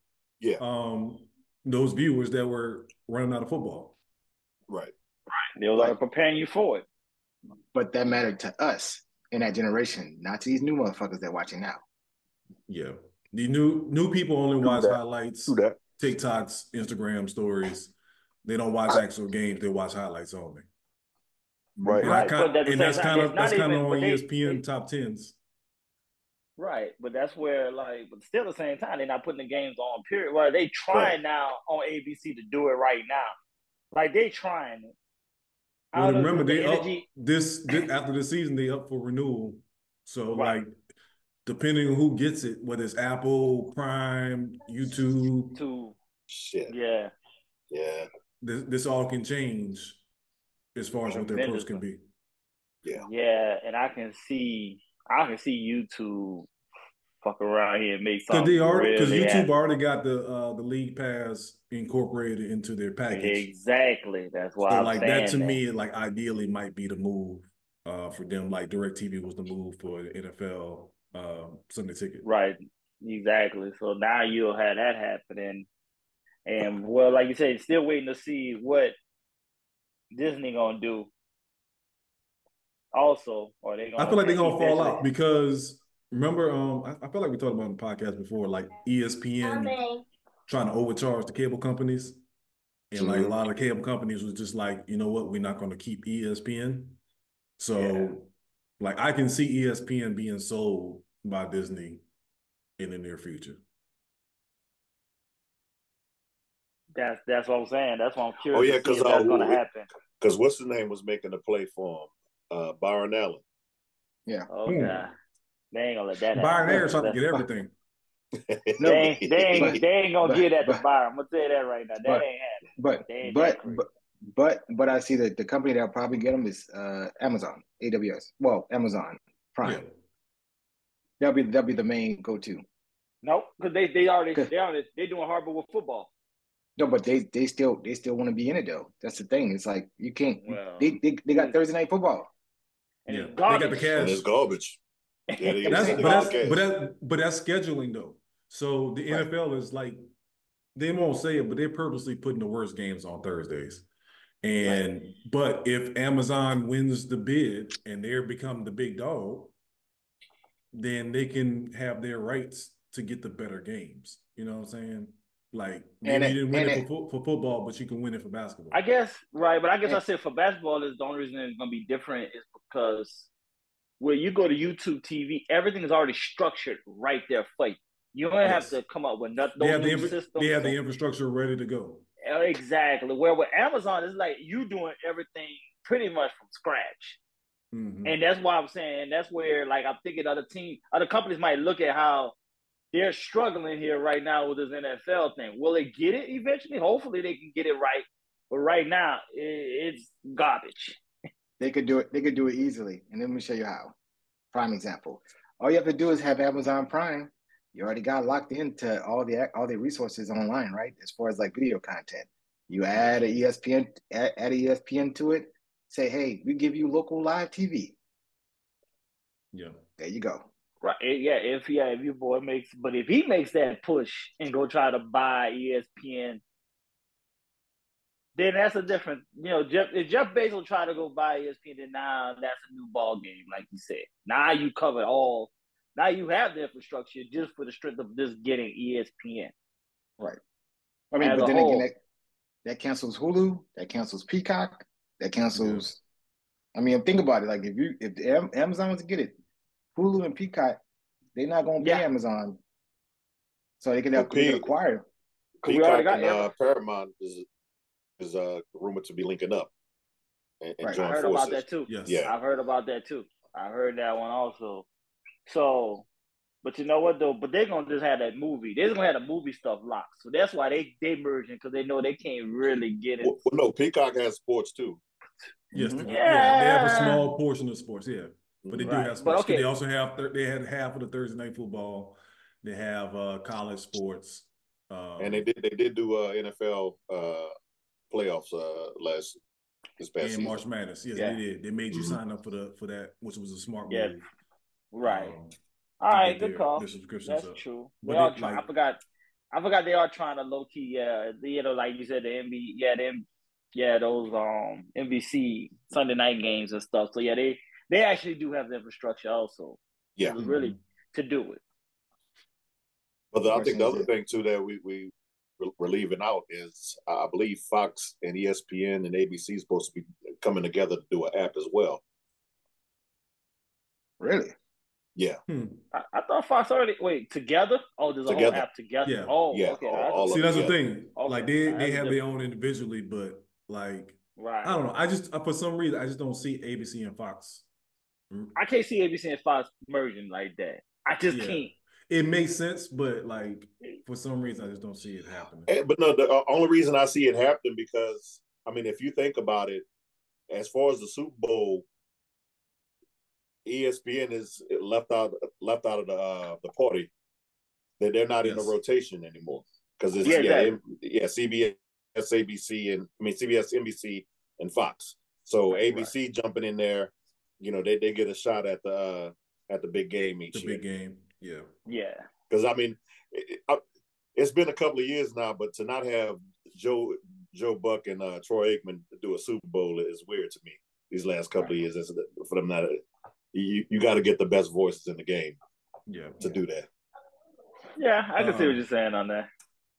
Yeah. um, those viewers that were running out of football. Right. They were like preparing you for it. But that mattered to us in that generation, not to these new motherfuckers that watching now. Yeah. The new new people only Do watch that. highlights, Do that. TikToks, Instagram stories. They don't watch actual games. They watch highlights only. Right. And, I Right, kind, but at the and same that's time, kind of it's that's not kind of even- on but they- E S P N they- top tens. Right, but that's where like, but still at the same time, they're not putting the games on. Period. Well, they trying Right. now on A B C to do it right now. Like they trying it. I Well, don't know, remember the they up energy. this, this after the season they up for renewal. So Right. like depending on who gets it, whether it's Apple, Prime, YouTube, To Shit. yeah, Yeah. this, this all can change as far as what their pros can be. Yeah. yeah, and I can see, I can see YouTube fuck around here and make Because something they already because really YouTube happen. already got the uh, the league pass incorporated into their package. Exactly. That's why So I'm like saying that to that. me, like ideally might be the move uh, for them. Like DirecTV was the move for the N F L uh, Sunday Ticket. Right. Exactly. So now you'll have that happening. And well, like you said, still waiting to see what Disney gonna do. Also, or they gonna I feel like they're gonna fall eventually- out because remember, um, I, I feel like we talked about it on the podcast before, like E S P N trying to overcharge the cable companies, and like a lot of cable companies was just like, you know what, we're not going to keep E S P N. So, Yeah. like, I can see E S P N being sold by Disney in the near future. That's that's what I'm saying. That's what I'm curious Oh, yeah, to see 'cause, if that's uh, gonna we- happen. Because what's the name was making the play for him? Uh, Byron Allen. Yeah. Oh Hmm. god, they ain't gonna let that happen. Byron Ayers trying to That's- get everything. No, They ain't, they ain't, but- they ain't gonna but- get at the but- Byron. I'm gonna tell you that right now. That but- ain't happening. But They ain't but that crazy. but but but I see that the company that'll probably get them is uh, Amazon, A W S. Well, Amazon Prime. Yeah. That'll be that'll be the main go-to. Nope, because they they already Good. they already they doing hardball with football. No, but they they still they still want to be in it though. That's the thing. It's like you can't. Well, they, they they got Thursday night football. and Yeah. it's They got the garbage. cash. And it's garbage. Yeah, they That's, get but the that's cash. but that but that's scheduling though. So the N F L is like, they won't say it, but they're purposely putting the worst games on Thursdays. And but if Amazon wins the bid and they become the big dog, then they can have their rights to get the better games. You know what I'm saying? Like maybe And it- you didn't win and it, it- for, fo- for football, but you can win it for basketball. I guess right, but I guess Yeah. I said for basketball is the only reason it's gonna be different is because when you go to YouTube T V, everything is already structured right there for you. You don't Yes. have to come up with nothing. they Those have the new infra- systems. they have the infrastructure ready to go. Exactly. Where with Amazon, it's like you doing everything pretty much from scratch. Mhm. And that's why I'm saying that's where like I'm thinking other team, other companies might look at how they're struggling here right now with this N F L thing. Will they get it eventually? Hopefully they can get it right. But right now, it, it's garbage. They could do it. They could do it easily. And let me show you how. Prime example. All you have to do is have Amazon Prime. You already got locked into all the all the resources online, right? As far as like video content, you add a E S P N, add, add a E S P N to it. Say, hey, we give you local live T V. Yeah. There you go. Right? Yeah. If yeah, if your boy makes, but if he makes that push and go try to buy E S P N, then that's a different. You know, Jeff if Jeff Bezos try to go buy E S P N, then now that's a new ball game, like you said. Now you cover all. Now you have the infrastructure just for the strength of just getting E S P N. Right. I mean, As but a then whole. again, that, that cancels Hulu, that cancels Peacock, that cancels. I mean, think about it. Like if you if Am- Amazon wants to get it, Hulu and Peacock, they're not going to pay Yeah. Amazon, so they can, Well, they can Pe- acquire. it. We already Peacock got and Amazon. uh, Paramount is is uh, rumored to be linking up and, and Right. I join heard forces. about that too. Yes. Yeah. I've heard about that too. I heard that one also. So, but you know what though? But they're gonna just have that movie. They're gonna have the movie stuff locked. So that's why they they merging because they know they can't really get it. Well, well, no, Peacock has sports too. Yes, Mhm. they, yeah, they have a Yeah. small portion of sports, yeah, but they do Right. have But sports. okay. They also have thir- they had half of the Thursday night football. They have uh, college sports, um, And they did they did do uh, N F L uh, playoffs uh, last this past and season. March Madness. Yes, Yeah. they did. They made you Mhm. sign up for the for that, which was a smart Yeah. move. Right. Um, All to right. get Good their- call. their subscriptions That's up. true. But They all it, try. like- I forgot. I forgot they are trying to low key, yeah, the, you know, like you said, the N B A, yeah, the yeah, those um N B C Sunday night games and stuff. So yeah, they they actually do have the infrastructure also. Yeah, really to do it. But the, I think the other thing too that we we we're leaving out is I believe Fox and E S P N and A B C is supposed to be coming together to do an app as well. Really? Yeah. Hmm. I, I thought Fox already wait together. Oh, there's a Together. whole app together. Yeah. Oh, Yeah, okay. all- That's- all See, that's the together. thing. Okay. Like they, That's they have their different. own individually, but like Right. I don't know. I just for some reason I just don't see A B C and Fox. I can't see A B C and Fox merging like that. I just Yeah. can't. It makes sense, but like for some reason I just don't see it happening. Eh, But no, the uh, only reason I see it happen because I mean, if you think about it, as far as the Super Bowl, E S P N is left out left out of the uh, the party. That they're not in the Yes. rotation anymore because it's Yeah, yeah yeah, exactly. yeah C B S, A B C, and I mean C B S, N B C, and Fox. So A B C jumping in there, you know, they, they get a shot at the uh, at the big game each The year. big game. Yeah. Yeah. Because I mean, it, it, it's been a couple of years now, but to not have Joe Joe Buck and uh, Troy Aikman do a Super Bowl is weird to me. These last couple of years, it's, for them not, you you got to get the best voices in the game Yeah. to do that. Yeah, I can see what Um, you're saying on that.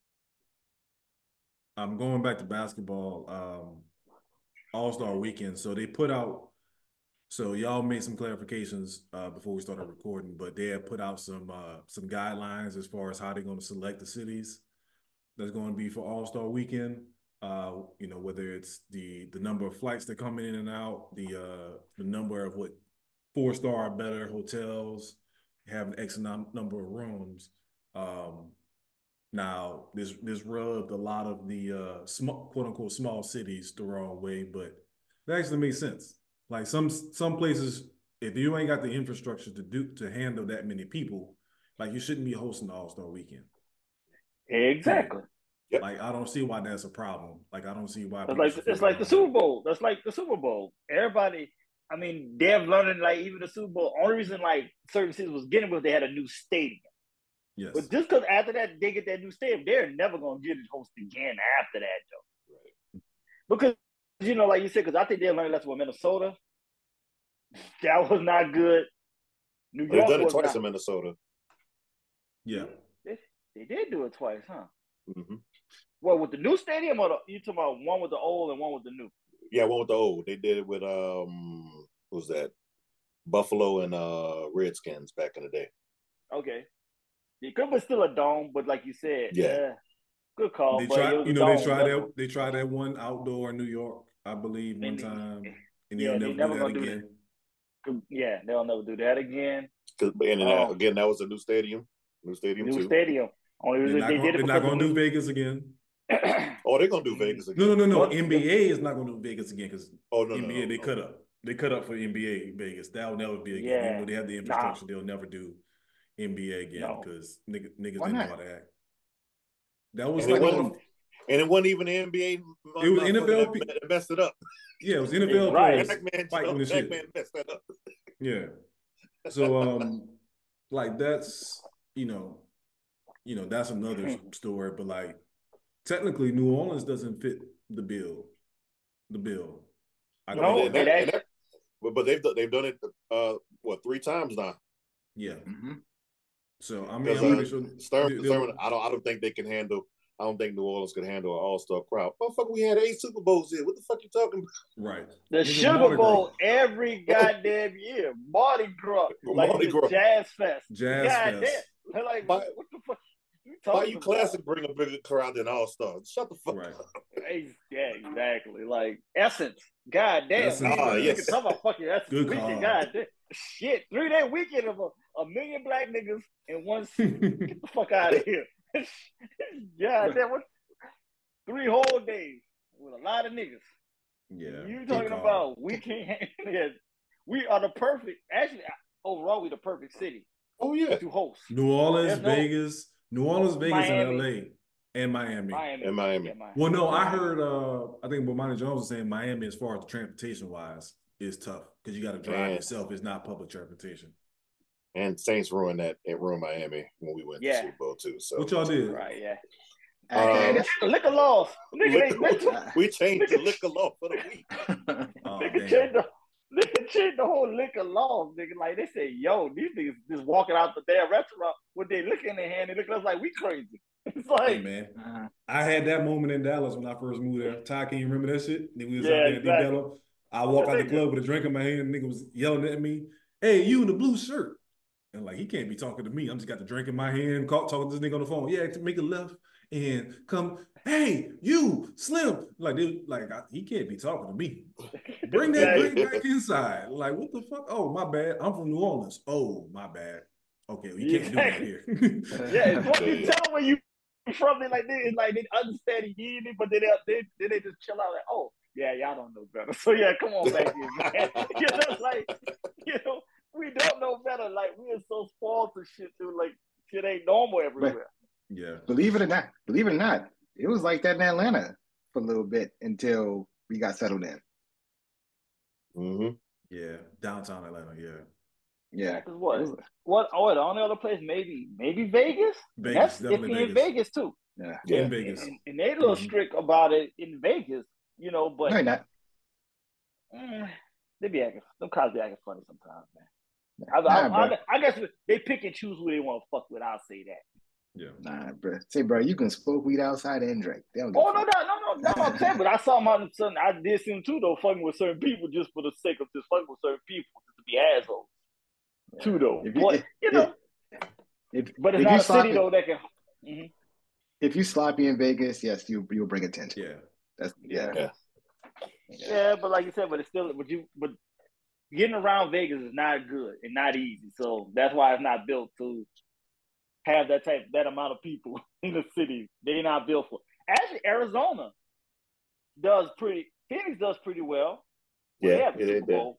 I'm going back to basketball. Um, All-Star Weekend. So they put out. So y'all made some clarifications uh, before we started recording, but they have put out some uh, some guidelines as far as how they're going to select the cities that's going to be for All-Star Weekend. Uh, you know, whether it's the the number of flights that come in and out, the uh, the number of what four star or better hotels, having X amount number of rooms. Um, now this this rubbed a lot of the uh, small, quote unquote small cities the wrong way, but that actually makes sense. Like some some places, if you ain't got the infrastructure to do to handle that many people, like you shouldn't be hosting the All-Star Weekend. Exactly. Yep. Like I don't see why that's a problem. Like I don't see why. It's people like should it's feel like the bad. Super Bowl. That's like the Super Bowl. Everybody, I mean, they've learned like even the Super Bowl. Only reason like certain cities was getting was they had a new stadium. Yes. But just because after that they get that new stadium, they're never gonna get it hosted again after that though. Right. Because you know, like you said, because I think they learned that's what Minnesota. That was not good. New They've York done it was twice not. in Minnesota. Yeah. They, they did do it twice, huh? Mm-hmm. Well, with the new stadium or the, you talking about one with the old and one with the new? Yeah, one with the old. They did it with um, who's that? Buffalo and uh Redskins back in the day. Okay. It could be still a dome, but like you said, Yeah. yeah, good call. They but tried, it was you a know, they dome, tried that's that. They tried that one outdoor in New York, I believe, one And- time, and yeah, they'll they never, never do gonna that do again. what- Yeah, they'll never do that again. Cause and then, Oh. again, that was a new stadium, new stadium New too. stadium. Only They're reason not they gonna, did it they're not because gonna of do new- Vegas again. Oh, they're gonna do Vegas again. No, no, no, no. What? N B A is not gonna do Vegas again because Oh no, N no, B A no, they no. cut up. They cut up for N B A Vegas. That'll never be again. Yeah. Even though they have the infrastructure, they'll never do N B A again No. because niggas, niggas Why didn't not? know how to act. That was And like it one wasn't, of, and it wasn't even the N B A. It was N F L that, pe- that messed it up. yeah, it was N F L Right. players Jackman, fighting the shit. Jackman messed that up. Yeah. So um like that's you know, you know, that's another story, but like technically New Orleans doesn't fit the bill. The bill. I No, think and that- that, it and that, but, but they've done- they've done it uh what three times now. yeah. Mm-hmm. So I mean Because I'm uh, pretty sure Stern, they- they'll- Stern, I don't I don't think they can handle. I don't think New Orleans can handle an all star crowd. Motherfucker, we had eight Super Bowls here. What the fuck you talking about? right. The Nigga, Sugar Mardi Gras. Bowl every goddamn year. Mardi Gras. Like Mardi it's Gras. Jazz Fest. Jazz God Fest. damn. Like, Why- what, what the fuck you Why talking you about? classic bring a bigger crowd than all stars? Shut the fuck Right. up. Yeah, exactly. Like Essence. God damn. Essence, Ah, You yes. can talk about fucking Essence Good weekend. call. God damn. Shit. Three day weekend of a, a million black niggas in one city. Get the fuck out of here. God damn. What? Three whole days with a lot of niggas. Yeah. You good talking call. about we can't yeah, we are the perfect actually overall we the perfect city Oh yeah, to host. New Orleans, There's no- Vegas, New Orleans, Vegas, Miami. and L A, and Miami. Miami. And Miami. Yeah, Miami. Well, no, I Miami. heard. Uh, I think what Monty Jones was saying, Miami, as far as transportation wise, is tough because you got to drive Man. yourself. It's not public transportation. And Saints ruined that. It ruined Miami when we went Yeah. to Super Bowl too. So What y'all did? Right, yeah. Um, Liquor, liquor laws. Nigga, liquor, they, they, we changed the liquor law for the week. Oh, nigga damn. changed the nigga changed the whole liquor laws, nigga. Like they say, yo, these niggas just walking out the damn restaurant with their liquor in their hand. They look at us like we crazy. It's like, Hey, man. uh, I had that moment in Dallas when I first moved there. Ty, can you remember that shit? Nigga, we was Yeah, out there in exactly. Dello. I walk out the club with a drink in my hand. Nigga was yelling at me. Hey, you in the blue shirt. And like, he can't be talking to me. I'm just got the drink in my hand, call, talking to this nigga on the phone. Yeah, to make a left and come. Hey, you, Slim. Like, dude, like I, he can't be talking to me. Bring that drink back inside. Like, what the fuck? Oh, my bad. I'm from New Orleans. Oh, my bad. Okay, well, you can't Exactly. do that here. yeah, it's what you tell them when you from it like they like they understand he needed it, but then they, they then they just chill out like, oh yeah, y'all don't know better. So yeah, come on back here, man. You know, like you know, we don't know better. Like we are so spoiled to shit, dude. Like shit ain't normal everywhere. Yeah. Believe it or not, believe it or not, it was like that in Atlanta for a little bit until we got settled in. Mm-hmm. Yeah, downtown Atlanta, yeah. Yeah. Cause what? It was- What? Oh, the only other place maybe maybe Vegas. Vegas, That's definitely iffy in Vegas. Vegas too. yeah. In And, Vegas. and, and they a little Mhm. strict about it in Vegas, you know. But No, you're not. mm, they be acting, them cops be acting funny sometimes, man. I, Nah, I, bro. I, I guess they pick and choose who they want to fuck with. I'll say that. Yeah. Nah, bro. Say, bro, you can smoke weed outside and drink. They don't give Oh a no, fuck. no, no, no, no! I'm saying, but I saw my son. I did see him too, though, fucking with certain people just for the sake of just fucking with certain people, just to be assholes. Yeah. Too though, If you- but if- you know, If, but it's if not you a city sloppy, though that can. Mhm. if you sloppy in Vegas, yes, you you'll bring attention. Yeah. That's yeah. Yeah. Yeah, but like you said, but it's still, but you, but getting around Vegas is not good and not easy. So that's why it's not built to have that type, that amount of people in the city. They're not built for. Actually, Arizona does pretty. Phoenix does pretty well. When Yeah, they have the it- it Super Bowl.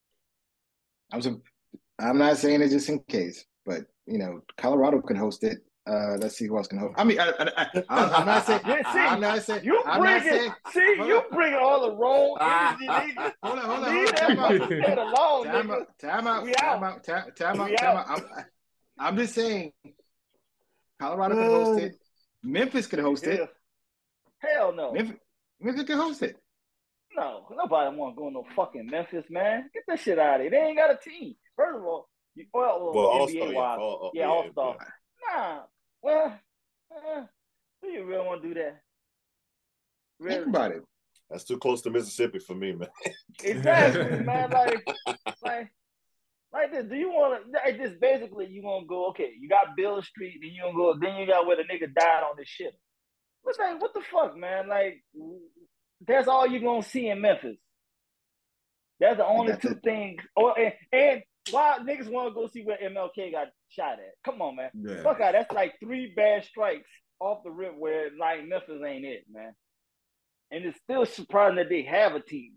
I'm so, I'm not saying it just in case, but you know, Colorado can host it. Uh, let's see who else can host. I mean, I, I, I, I'm, I'm not saying. Yeah, see, I'm not saying. You I'm bring not it. saying. See, Hold you on. bring all the wrong energy, nigga. Hold on, hold on, Leave hold on. that Time out. fucking shit alone, Time nigga. out. Time out. We Time out. out. Time time We out. Time out. out. I'm, I'm just saying. Colorado can host it. Memphis can host it. Hell, hell no. Memphis, Memphis can host it. No, nobody want to go no fucking Memphis, man. Get that shit out of here. They ain't got a team. First of all, you, well, Well, N All B A Star, yeah, wise, all, all, yeah, All Star. Nah, well, uh, do you really want to do that? Really? Think about it. That's too close to Mississippi for me, man. Exactly, man. Like, like, like this. Do you want to? Like this. Basically, you gonna go? Okay, you got Bill Street, then you gonna go. Then you got where the nigga died on this shit. What's like? What the fuck, man? Like, that's all you gonna see in Memphis. That's the only That's two it. things. Oh, and, and why niggas want to go see where M L K got shot at? Come on, man. Yeah. Fuck out. That's like three bad strikes off the rip where like Memphis ain't it, man. And it's still surprising that they have a team.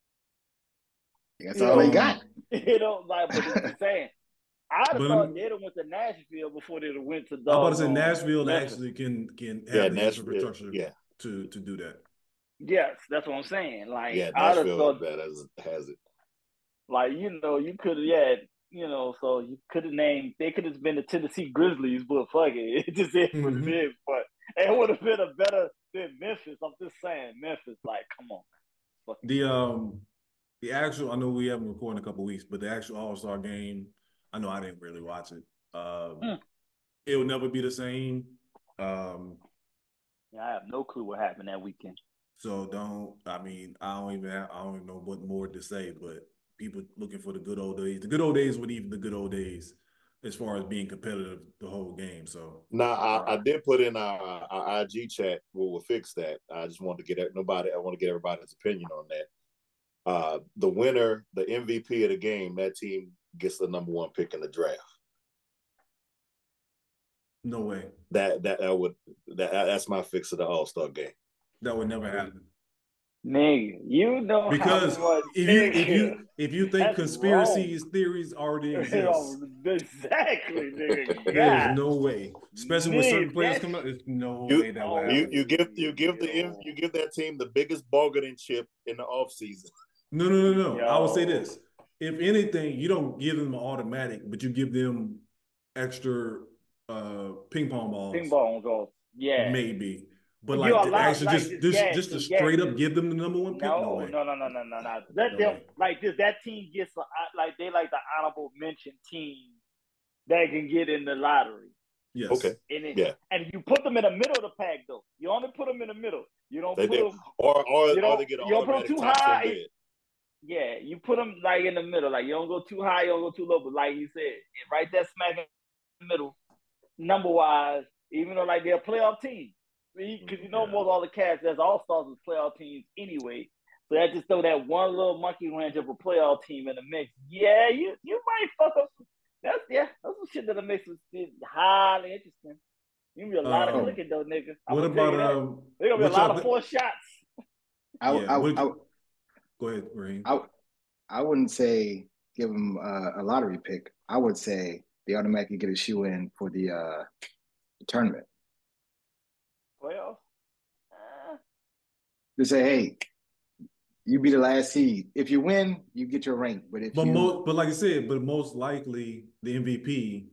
That's You all know, they got. You know, like but it's the same. I'd have But thought I'm- they'd have went to Nashville before they'd have went to. I'm about to say doggone Nashville Memphis. actually can can have Yeah, the Nashville, infrastructure yeah. to to do that. Yes, that's what I'm saying. Like Yeah, I'd have Nashville thought, that has, has it. like you know, you could have, yeah, you know, so you could have named. They could have been the Tennessee Grizzlies, but fuck it, it just is what Mhm. it is. But it would have been a better than Memphis. I'm just saying, Memphis. Like, come on, man. The um the actual I know we haven't recorded in a couple of weeks, but the actual All Star game, I know I didn't really watch it. Um, Mm. It will never be the same. Um, Yeah, I have no clue what happened that weekend. so don't. I mean, I don't even. Have, I don't even know what more to say. But people looking for the good old days. The good old days weren't even the good old days as far as being competitive the whole game. So Now, I, I did put in our, our I G chat. We'll, we'll fix that. I just wanted to get nobody. I want to get everybody's opinion on that. Uh, the winner, the M V P of the game, that team gets the number one pick in the draft. no way. That that that would that that's my fix of the All Star game. That would never happen. Nigga, you know Because how much if you if nigga. you if you think That's conspiracy theories already You exist, know, exactly, nigga. there's Yeah. no way. Especially when certain Nigga, players that's- come out, there's no You- way that will oh, You happen. you give you give the Yo. you give that team the biggest bargaining chip in the offseason. No, no, no, no. I will say Yo. this. if anything, you don't give them an automatic, but you give them extra uh, ping pong balls. Ping pong balls, yeah, maybe. But you like to allow, actually like, just just, just, yeah, just to just, yeah, straight up just- give them the number one pick. No, No, way. no, no, no, no, no, no. Let No them way. like just that team gets a, like they like the honorable mention team that can get in the lottery. Yes. Okay. And it, Yeah. and you put them in the middle of the pack though. You only put them in the middle. You don't They put did. them. Or or, You or don't- they get an you don't put 'em automatic too top high. ten bid. Yeah, you put them like in the middle. Like you don't go too high, you don't go too low. But like you said, right there, smack in the middle, number wise. Even though like they're a playoff team, because you know Yeah. most all the cats as all stars is playoff teams anyway. So that just throw that one little monkey wrench of a playoff team in the mix. Yeah, you you might fuck up. That's yeah, that's some shit that makes it highly interesting. You be a lot Um, of clicking though, nigga. I'm What gonna tell about you that. um? There's gonna be a what lot y'all of thi- four shots. I, Yeah, I, what- I, Go ahead, Raheem. I, I wouldn't say give them uh, a lottery pick. I would say they automatically get a shoe in for the uh, tournament. Playoffs. Uh, To say, hey, you be the last seed. If you win, you get your rank. But if But you most, but like I said, but most likely the M V P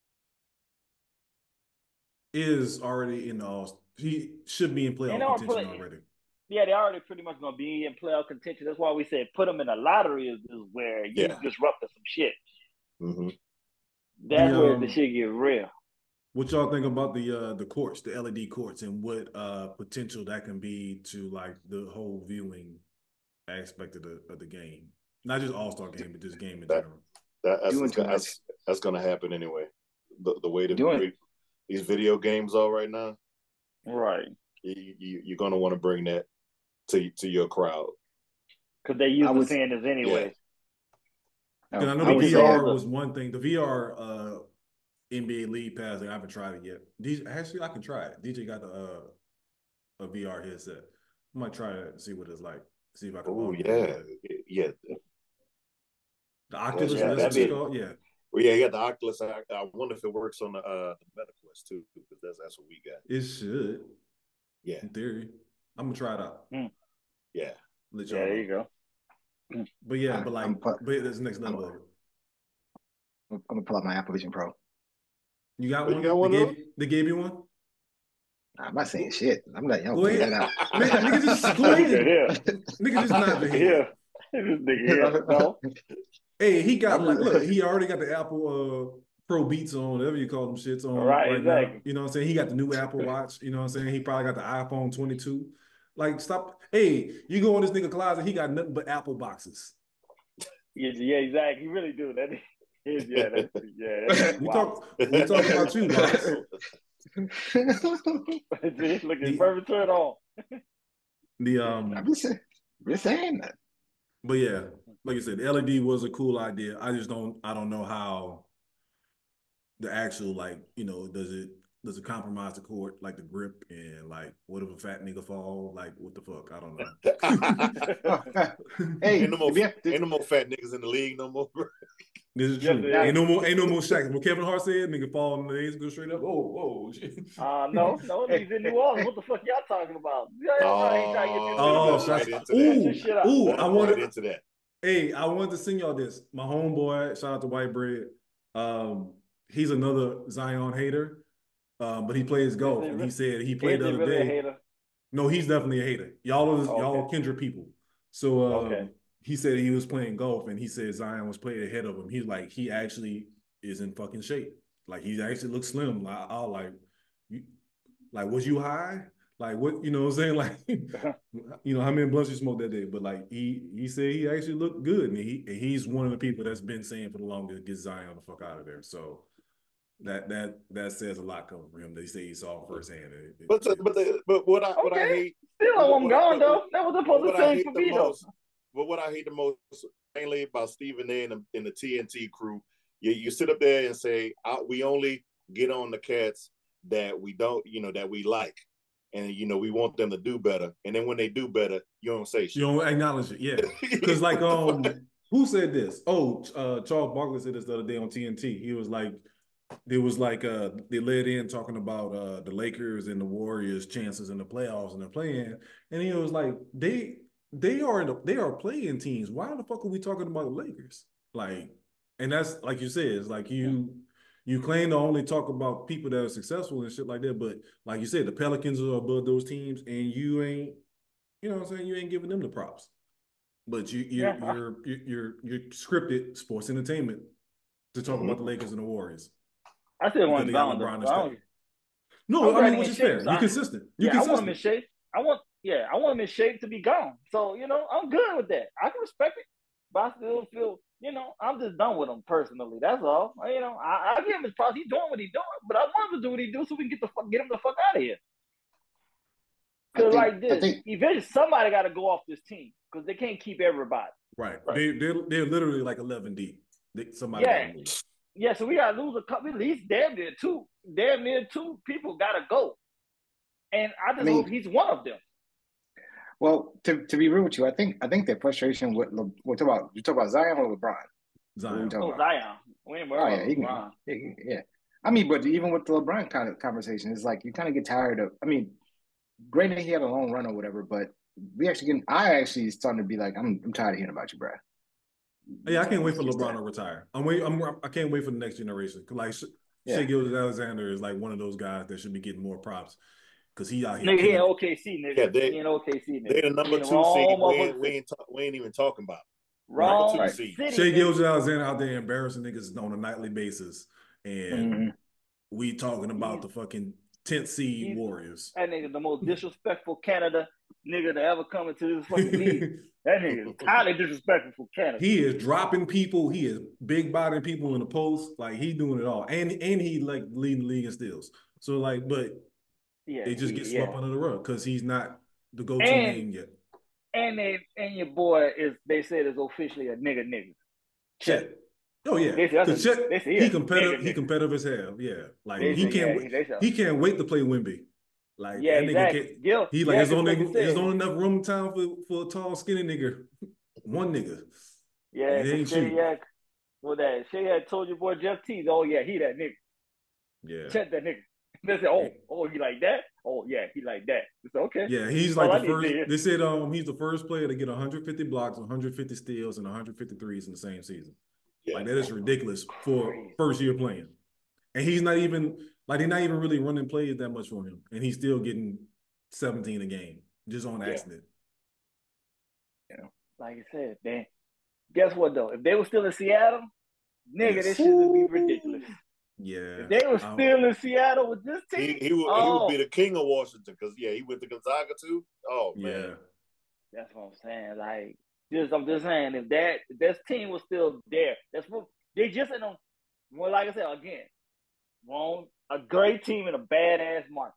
is already in the all. He should be in playoff And they don't contention play- already. yeah, they already pretty much gonna be in playoff contention. That's why we said put them in the lottery is, is where you Yeah. disrupted some shit. Mm-hmm. That's The, where um, the shit get real. What y'all think about the uh the courts, the L E D courts, and what uh potential that can be to like the whole viewing aspect of the of the game, not just All Star game, but just game in That- general. That, that's, Doing too that's, that's going to happen anyway. The, the way the, Doing- way these video games are right now, Right. you, you, you're going to want to bring that to to your crowd. Because they used I to was- seeing this anyway. uh, Because I know I the would V say- R was one thing. The V R uh N B A League Pass, I haven't tried it yet. D J, actually, I can try it. D J got the uh a V R headset. I might try it and see what it's like. See if I can. Oh log in. yeah, yeah. The Oculus, Yeah, that's that'd what be- it's called. Yeah. Well, yeah, yeah. The Oculus. I, I wonder if it works on the uh the MetaQuest too, because that's that's what we got. It should, Yeah, in theory. I'm gonna try it out. yeah. Let y'all Yeah, there know. you go. But yeah, I- but like, I'm pu- but there's next level of it. I'm gonna pull out my Apple Vision Pro. You got Oh, you one? got one they, of gave, they gave you one? I'm not saying shit. I'm not. Y'all Go figure ahead. that out. Nigga, nigga just go Nigga ahead. here. Nigga just not the here. Yeah. This nigga here. No. Hey, he got I'm like, just- look, he already got the Apple uh Pro Beats on, whatever you call them shits on Right, right, now. exactly. You know what I'm saying? He got the new Apple Watch. You know what I'm saying? He probably got the iPhone twenty-two. Like, stop. Hey, you go in this nigga closet, he got nothing but Apple boxes. Yeah, yeah, exactly. He really do. That is, yeah, that's, yeah. That's We wow. talk, we talking about you, Box. Look The- at perfect turn on. The um, I'm just saying, just saying that. but yeah, like I said, the L E D was a cool idea. I just don't, I don't know how the actual like, you know, does it does it compromise the court, like the grip, and like what if a fat nigga fall? Like what the fuck? I don't know. Hey, ain't no more, yeah, ain't no more fat niggas in the league no more. This is Yes, true. it Ain't is. no more, ain't no more Shaq. What Kevin Hart said, nigga fall on the knees, go straight up. Oh, whoa, shit. Uh, no, no, he's in New Orleans. What the fuck y'all talking about? Yeah, I ain't trying to get Oh, people shots. right into Ooh, that. Shit up. ooh, Let I him wanted. right into that. Hey, I wanted to sing y'all this. My homeboy, shout out to White Bread. Um, he's another Zion hater, um, but he plays golf, he and re- he said he played Is the he other really a day. hater? No, he's definitely a hater. Y'all, is, Okay. y'all kindred people. So um, Okay. he said he was playing golf, and he said Zion was playing ahead of him. He's like, he actually is in fucking shape. Like he actually looks slim. Like I will like, you, like was you high? Like what? You know what I'm saying? Like, you know how many blunts you smoked that day? But like he he said he actually looked good, and he and he's one of the people that's been saying for the longest, get Zion the fuck out of there. So. That that that says a lot coming from him. They say he saw firsthand. It, it, But the, but the, but what I what I Okay. hate Still, I'm What- gone what- though. That was supposed what to I say hate for the me though. most, but what I hate the most mainly about Stephen A. and the, and the T N T crew, you you sit up there and say I, we only get on the cats that we don't, you know, that we like, and you know we want them to do better, and then when they do better, you don't say shit. You don't acknowledge it, yeah. Because like um, who said this? Oh, uh, Charles Barkley said this the other day on T N T. He was like, there was like uh, they led in talking about uh the Lakers and the Warriors' chances in the playoffs and the play-in, and he was like, they they are the, they are playing teams. Why the fuck are we talking about the Lakers? Like, and that's like you said, it's like you you claim to only talk about people that are successful and shit like that, but like you said, the Pelicans are above those teams, and you ain't, you know what I'm saying, you ain't giving them the props. But you you're Yeah. you're you're you're, you're scripted sports entertainment to talk Mhm. about the Lakers and the Warriors. I still want Because him they got gone though. LeBron and So I Steph. don't- No, I'm I mean, ready which in is shape, fair. so You're I- consistent. You're yeah, I want him in consistent. shape. I want, yeah, I want him in shape to be gone. So you know, I'm good with that. I can respect it, but I still feel, you know, I'm just done with him personally. That's all. You know, I, I give him his props. He's doing what he's doing, but I want him to do what he do so we can get the fuck, get him the fuck out of here. I Because think- like I this, think- eventually somebody got to go off this team because they can't keep everybody. Right. Right. They they're, they're literally like eleven deep. They, somebody Yeah. gotta move. Yeah, so we gotta lose a couple. At least damn near two, damn near two people gotta go, and I just I mean- hope he's one of them. Well, to, to be real with you, I think I think the frustration with Le, we'll talk about you talk about Zion or LeBron. What are Zion. we talking Oh, about? Zion. We ain't Oh worried yeah, about he can, LeBron. yeah, he- yeah. I mean, but even with the LeBron kind of conversation, it's like you kind of get tired of. I mean, granted he had a long run or whatever, but we actually getting. I actually starting to be like, I'm I'm tired of hearing about you, bro. Yeah, I can't wait for It's just LeBron that. to retire. I'm wait. I'm. I can't wait for the next generation. 'Cause like Sh- Yeah. Shai Gilgeous-Alexander is like one of those guys that should be getting more props because he out here. Nigga, he in killing- O K C, nigga. Yeah, they- he in O K C, nigga. They're the He number in two wrong seed. We motherfucking ain't, we city. ain't, ta- we ain't even talking about. Wrong Number two seed. city. Shai nigga. Gilgeous-Alexander out there embarrassing niggas on a nightly basis, and Mhm. we talking about the fucking tenth seed he's- Warriors. That nigga the most disrespectful Canada nigga to ever come into this fucking league. That nigga is highly disrespectful for Canada. He is dropping people. He is big bodying people in the post. Like he doing it all, and and he like leading the league in steals. So like, but yeah, it just he- gets yeah. swept under the rug because he's not the go-to And- name yet. And they and your boy is they said is officially a nigga nigga. Chet. Oh yeah, They say that's 'cause a- Chet, they say he he a competitive. nigga He nigga. competitive as hell. Yeah, like They he say, can't. yeah, wait, they say- he can't wait to play Wemby. Like Yeah, that nigga exactly. can't. Gil, He like yeah, there's 'cause only like you there's said- only enough room time for for a tall skinny nigga. One nigga. Yeah, It ain't 'cause Shay you. had, well, that Shay had told your boy Jeff Tees, oh yeah, he that nigga. Yeah. Check that nigga. They said, oh, oh, he like that? Oh yeah, he like that. It's okay. Yeah, he's All like I the need to first. hear. They said um he's the first player to get one hundred fifty blocks, one hundred fifty steals, and one hundred fifty threes in the same season. Yeah. Like that is ridiculous for Crazy. first year playing. And he's not even like they're not even really running plays that much for him, and he's still getting seventeen a game just on Yeah. accident. Like I said, man. Guess what though? If they were still in Seattle, nigga, this shit would be ridiculous. Yeah, If they were I- still in Seattle with this He, team, he, would, he oh, would be the king of Washington because, yeah, he went to Gonzaga too. Oh, yeah. man. that's what I'm saying. Like, just I'm just saying, if that if this team was still there, that's what they just in a well, like I said again, wrong a great team in a badass market.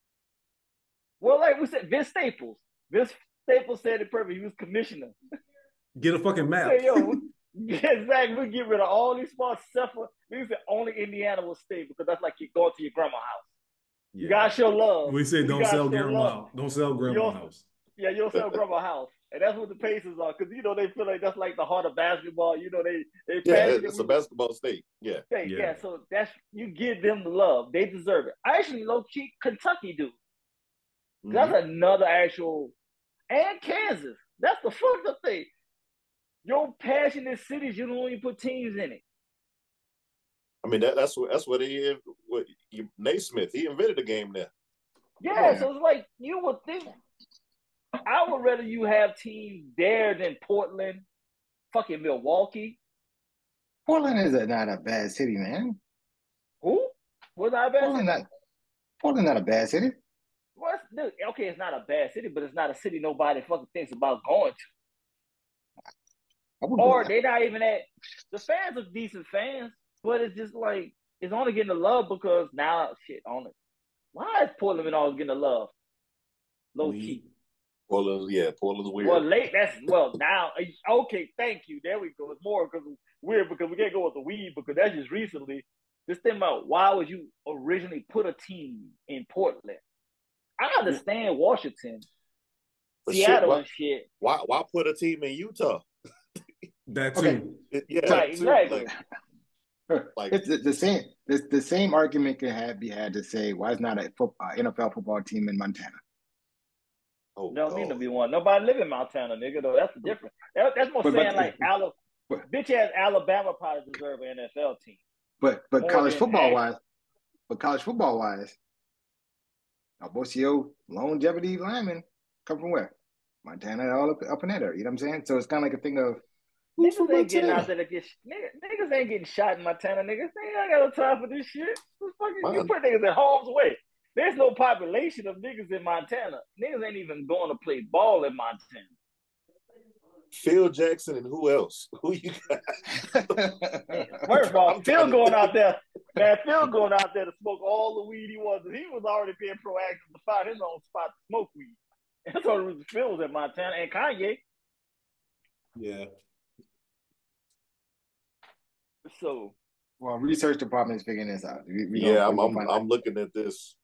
Well, like we said, Vince Staples. Vince Staples said it perfect. He was commissioner. Get a fucking map. Say, yo, we- exactly. We get rid of all these small stuff. We said only Indiana will stay because that's like you going to your grandma's house. You Yeah. gotta show love. We said You don't gotta sell show grandma love. house. Don't sell grandma Yo- house. Yeah, you don't sell grandma's house. And that's what the Pacers are, because you know they feel like that's like the heart of basketball. You know they they Yeah, passionate it's a with- basketball state. Yeah. Hey, Yeah. yeah. So that's you give them the love. They deserve it. Actually, low key, Kentucky do. That's Mhm. another actual, and Kansas. That's the fucked up thing. Your passionate cities, you don't even put teams in it. I mean, that, that's what that's what he is. What you, Naismith, he invented the game there. Yeah, on. so it's like you would think. I would rather you have teams there than Portland, fucking Milwaukee. Portland is a, not a bad city, man. Who? Was I bad? Portland not Portland not a bad city. What's dude, okay? It's not a bad city, but it's not a city nobody fucking thinks about going to. I wouldn't go Or there. they not even at. The fans are decent fans, but it's just like it's only getting the love because now shit on it. Why is Portland been always getting the love? Low We- key. Portland, yeah, Portland's weird. Well, late. That's well now. Okay, thank you. There we go. It's more because weird because we can't go with the weed because that's just recently. Just think about why would you originally put a team in Portland? I understand Washington, But shit, Seattle, why- and shit. Why why put a team in Utah? That too. Okay. It- yeah, Right, too, exactly. like, like It's the, the same. The, the same argument can have be had to say why is not a foot, uh, N F L football team in Montana? oh, Don't need to God. be one. Nobody live in Montana, nigga. Though that's the difference. That, that's more But- saying but- like Alabama. But, bitch ass Alabama probably deserve an N F L team. but but More college than football half. wise, but college football wise, most of your longevity linemen come from where? Montana, all up, up in that area. You know what I'm saying? So it's kind of like a thing of who's from Niggas ain't getting Montana? out there to get niggas, niggas ain't getting shot in Montana. Niggas, they ain't got no time for this shit. Fucking, you Man. put niggas in harm's way. There's no population of niggas in Montana. Niggas ain't even going to play ball in Montana. Phil Jackson and who else? Who you got? First of all, I'm Phil trying to- going out there, man. Phil going out there to smoke all the weed he wants. He was already being proactive to find his own spot to smoke weed. That's all the reason Phil was in Montana and Kanye. Yeah. So Well, research department is figuring this out. We, we Yeah, gonna, I'm we gonna I'm, find I'm out. looking at this.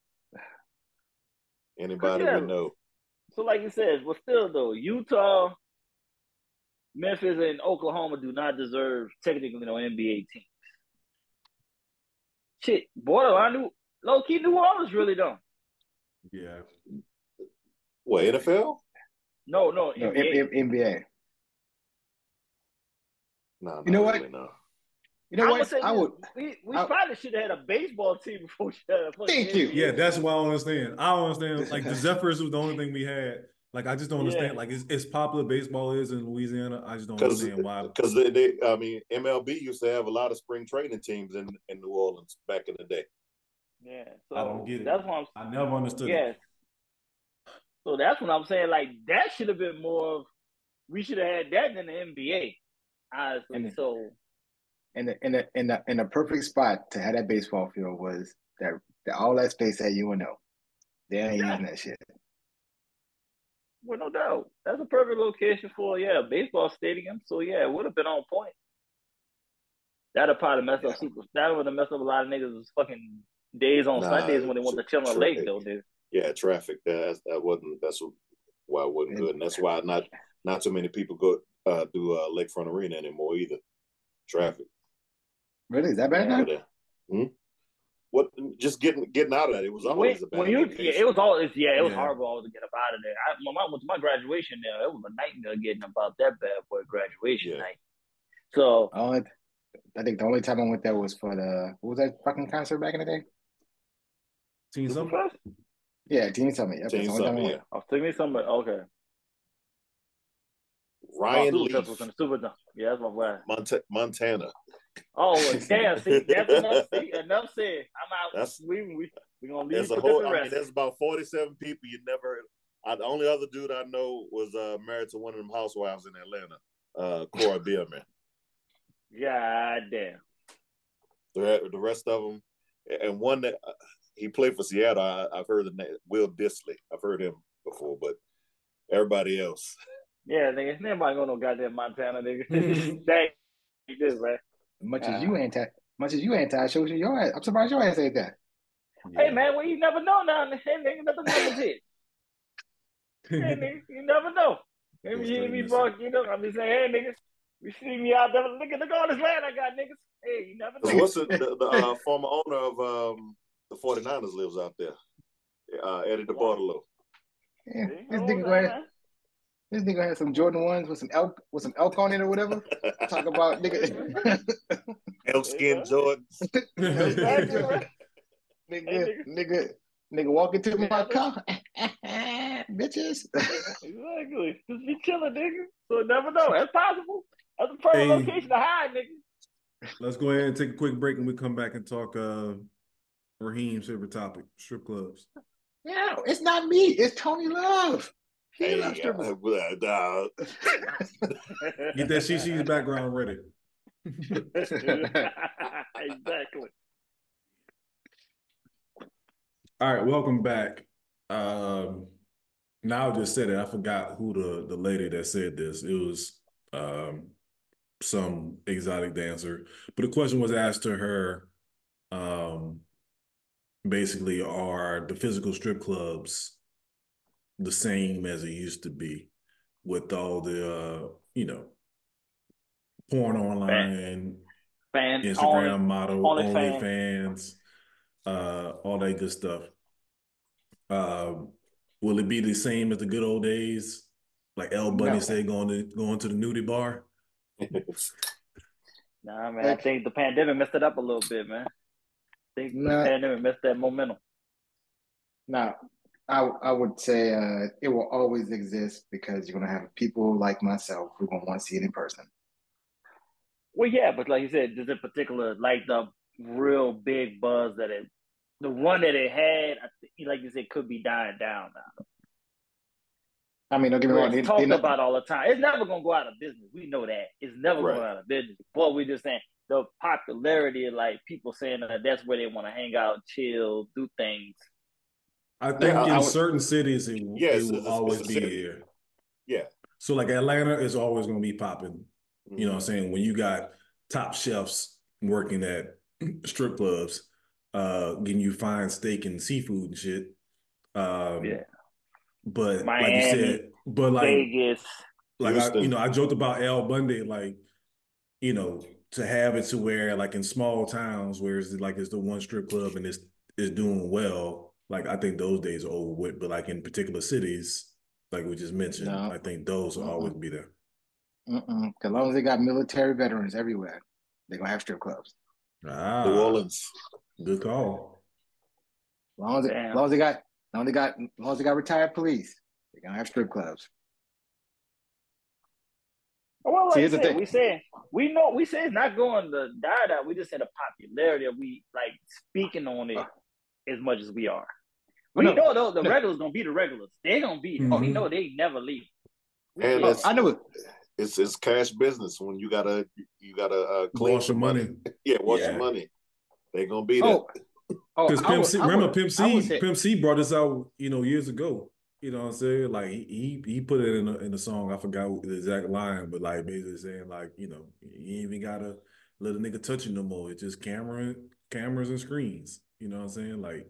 Anybody Yeah. we know? So, like you said, but still though, Utah, Memphis, and Oklahoma do not deserve technically no N B A teams. Shit, boy, I knew low key New Orleans really don't. Yeah. What, N F L? No, no, No, N B A. M- M- N B A. No, You know not what? really, no. You know I'm what? gonna say I this, would. we, we I- probably should have had a baseball team before we had a fucking Thank you. N B A. Yeah, that's what I don't understand. I don't understand. Like the Zephyrs was the only thing we had. Like I just don't understand. Yeah. Like as, as popular baseball is in Louisiana, I just don't Because understand why. because they, they, I mean, M L B used to have a lot of spring training teams in, in New Orleans back in the day. Yeah, so I don't get it. That's what I'm. I never understood Yes. it. So that's what I'm saying. Like that should have been more of. We should have had that in the N B A. Honestly, And- so And the in the in the in the perfect spot to have that baseball field was that, that all that space at U N O. They ain't Yeah. using that shit. well, no doubt, that's a perfect location for yeah, a baseball stadium. So yeah, it would have been on point. That'd probably messed up super. That would have messed up a lot of niggas' fucking days on Nah, Sundays when they want to chill on the tra- lake though, dude. Yeah, traffic. That that wasn't. That's why it wasn't good, and that's why not not too many people go uh, do uh, Lakefront Arena anymore either. Traffic. Really? Is that bad Yeah. now? But, uh, hmm? What? Just getting getting out of that. It was When, always a bad when you, location. yeah, it was all, it's, yeah, it was Yeah. horrible always to get up out of there. I, when I went to my graduation there, it was a nightmare getting about that bad boy graduation Yeah. night. So Oh, I think the only time I went there was for the what was that fucking concert back in the day? Teen Summer? Superfest? Yeah, Teen Summit. Yep, Teen that's the only time I Summit, went. yeah. Oh, took me some. Okay. Ryan oh, Leaf, Superfest was in the Super. Yeah, that's my boy. Mont- Montana. Oh, well, damn. See, that's enough. See, enough said. I'm out. That's we we we gonna leave There's a for whole. different I mean, rest. there's about forty-seven people you never. I, the only other dude I know was uh, married to one of them housewives in Atlanta, uh, Cora Bierman. God damn. The, the rest of them, and one that uh, he played for Seattle. I, I've heard the name Will Disley. I've heard him before, but everybody else. Yeah, nigga. Nobody gonna no goddamn Montana, nigga. Dang, this man. Much Uh, as you anti, much as you anti social, your ass. I'm surprised your ass ain't that. Hey man, well you never know now. Hey nigga, nothing happens here. Hey nigga, you never know. Maybe Go you hear straight me missing. fuck, you know. I'm just saying, hey niggas, you see me out there. Look at look at all this land I got, niggas. Hey, you never know. What's the, the, the uh, former owner of um, the forty-niners lives out there? Uh, Eddie DeBartolo. Yeah, See, this hold nigga on, gonna have, man. this nigga had some Jordan ones with some elk with some elk on it or whatever. Talk about nigga, Elkskin Hey, Jordans. Exactly, right? nigga, Hey, nigga, nigga walk into Yeah, my that's- car, bitches. Exactly. Just be chilling, nigga. So never know. That's possible. That's a perfect Hey. location to hide, nigga. Let's go ahead and take a quick break and we come back and talk uh Raheem's favorite topic, strip clubs. No, it's not me. It's Tony Love. He Hey, loves strippers. uh, uh, Get that C C's background ready. Exactly. All right, welcome back. Um, now I just said it. I forgot who the the lady that said this. It was um some exotic dancer, but the question was asked to her. Um, basically, are the physical strip clubs the same as it used to be with all the uh, you know, porn online, Fan, Instagram only, model, only OnlyFans, uh, all that good stuff. Uh, will it be the same as the good old days? Like El Bunny No. said, going to going to the nudie bar? Nah, man, I think the pandemic messed it up a little bit, man. I think nah. the pandemic messed that momentum. Now, I I would say uh, it will always exist because you're gonna have people like myself who are gonna want to see it in person. Well, yeah, but like you said, there's a particular like the real big buzz that it, the one that it had, I think, like you said, could be dying down now. I mean, don't get me wrong. It's talked about all the time. It's never gonna go out of business. We know that. It's never right. going out of business. But we're just saying the popularity, like people saying that that's where they want to hang out, chill, do things. I think yeah, in I would, certain cities it, yes, it will it's, always it's be here. Yeah. So like Atlanta is always gonna be popping. Mm-hmm. You know what I'm saying? When you got top chefs working at strip clubs, uh, getting you fine steak and seafood and shit. Um, yeah. But Miami, like you said, but like Vegas, like I, you know, I joked about Al Bundy, like, you know, to have it to where like in small towns where it's like it's the one strip club and it's is doing well. Like I think those days are over with. But like in particular cities, like we just mentioned, no. I think those will uh-uh. always be there. Mm-mm. As long as they got military veterans everywhere, they're gonna have strip clubs. Ah, New Orleans, good call. As long as, they, as long as they got. As long as they got, as long as they got retired police, they're gonna have strip clubs. Well, like See, said, the thing. we say we know we say it's not going to die down. We just say the popularity of we like speaking on it uh, as much as we are. We no, know though the no. regulars gonna be the regulars. They're gonna be. Mm-hmm. We know they never leave. We and it's, I know it. It's it's cash business when you gotta you gotta uh, clean wash your money. money. yeah, wash yeah. your money. They're gonna be there. Oh. Because oh, Pimp would, C, remember Pimp C, Pimp C brought this out, you know, years ago. You know what I'm saying? Like he he put it in a in a song. I forgot the exact line, but like basically saying like, you know, you ain't even gotta let a nigga touch you no more. It's just camera, cameras and screens. You know what I'm saying? Like,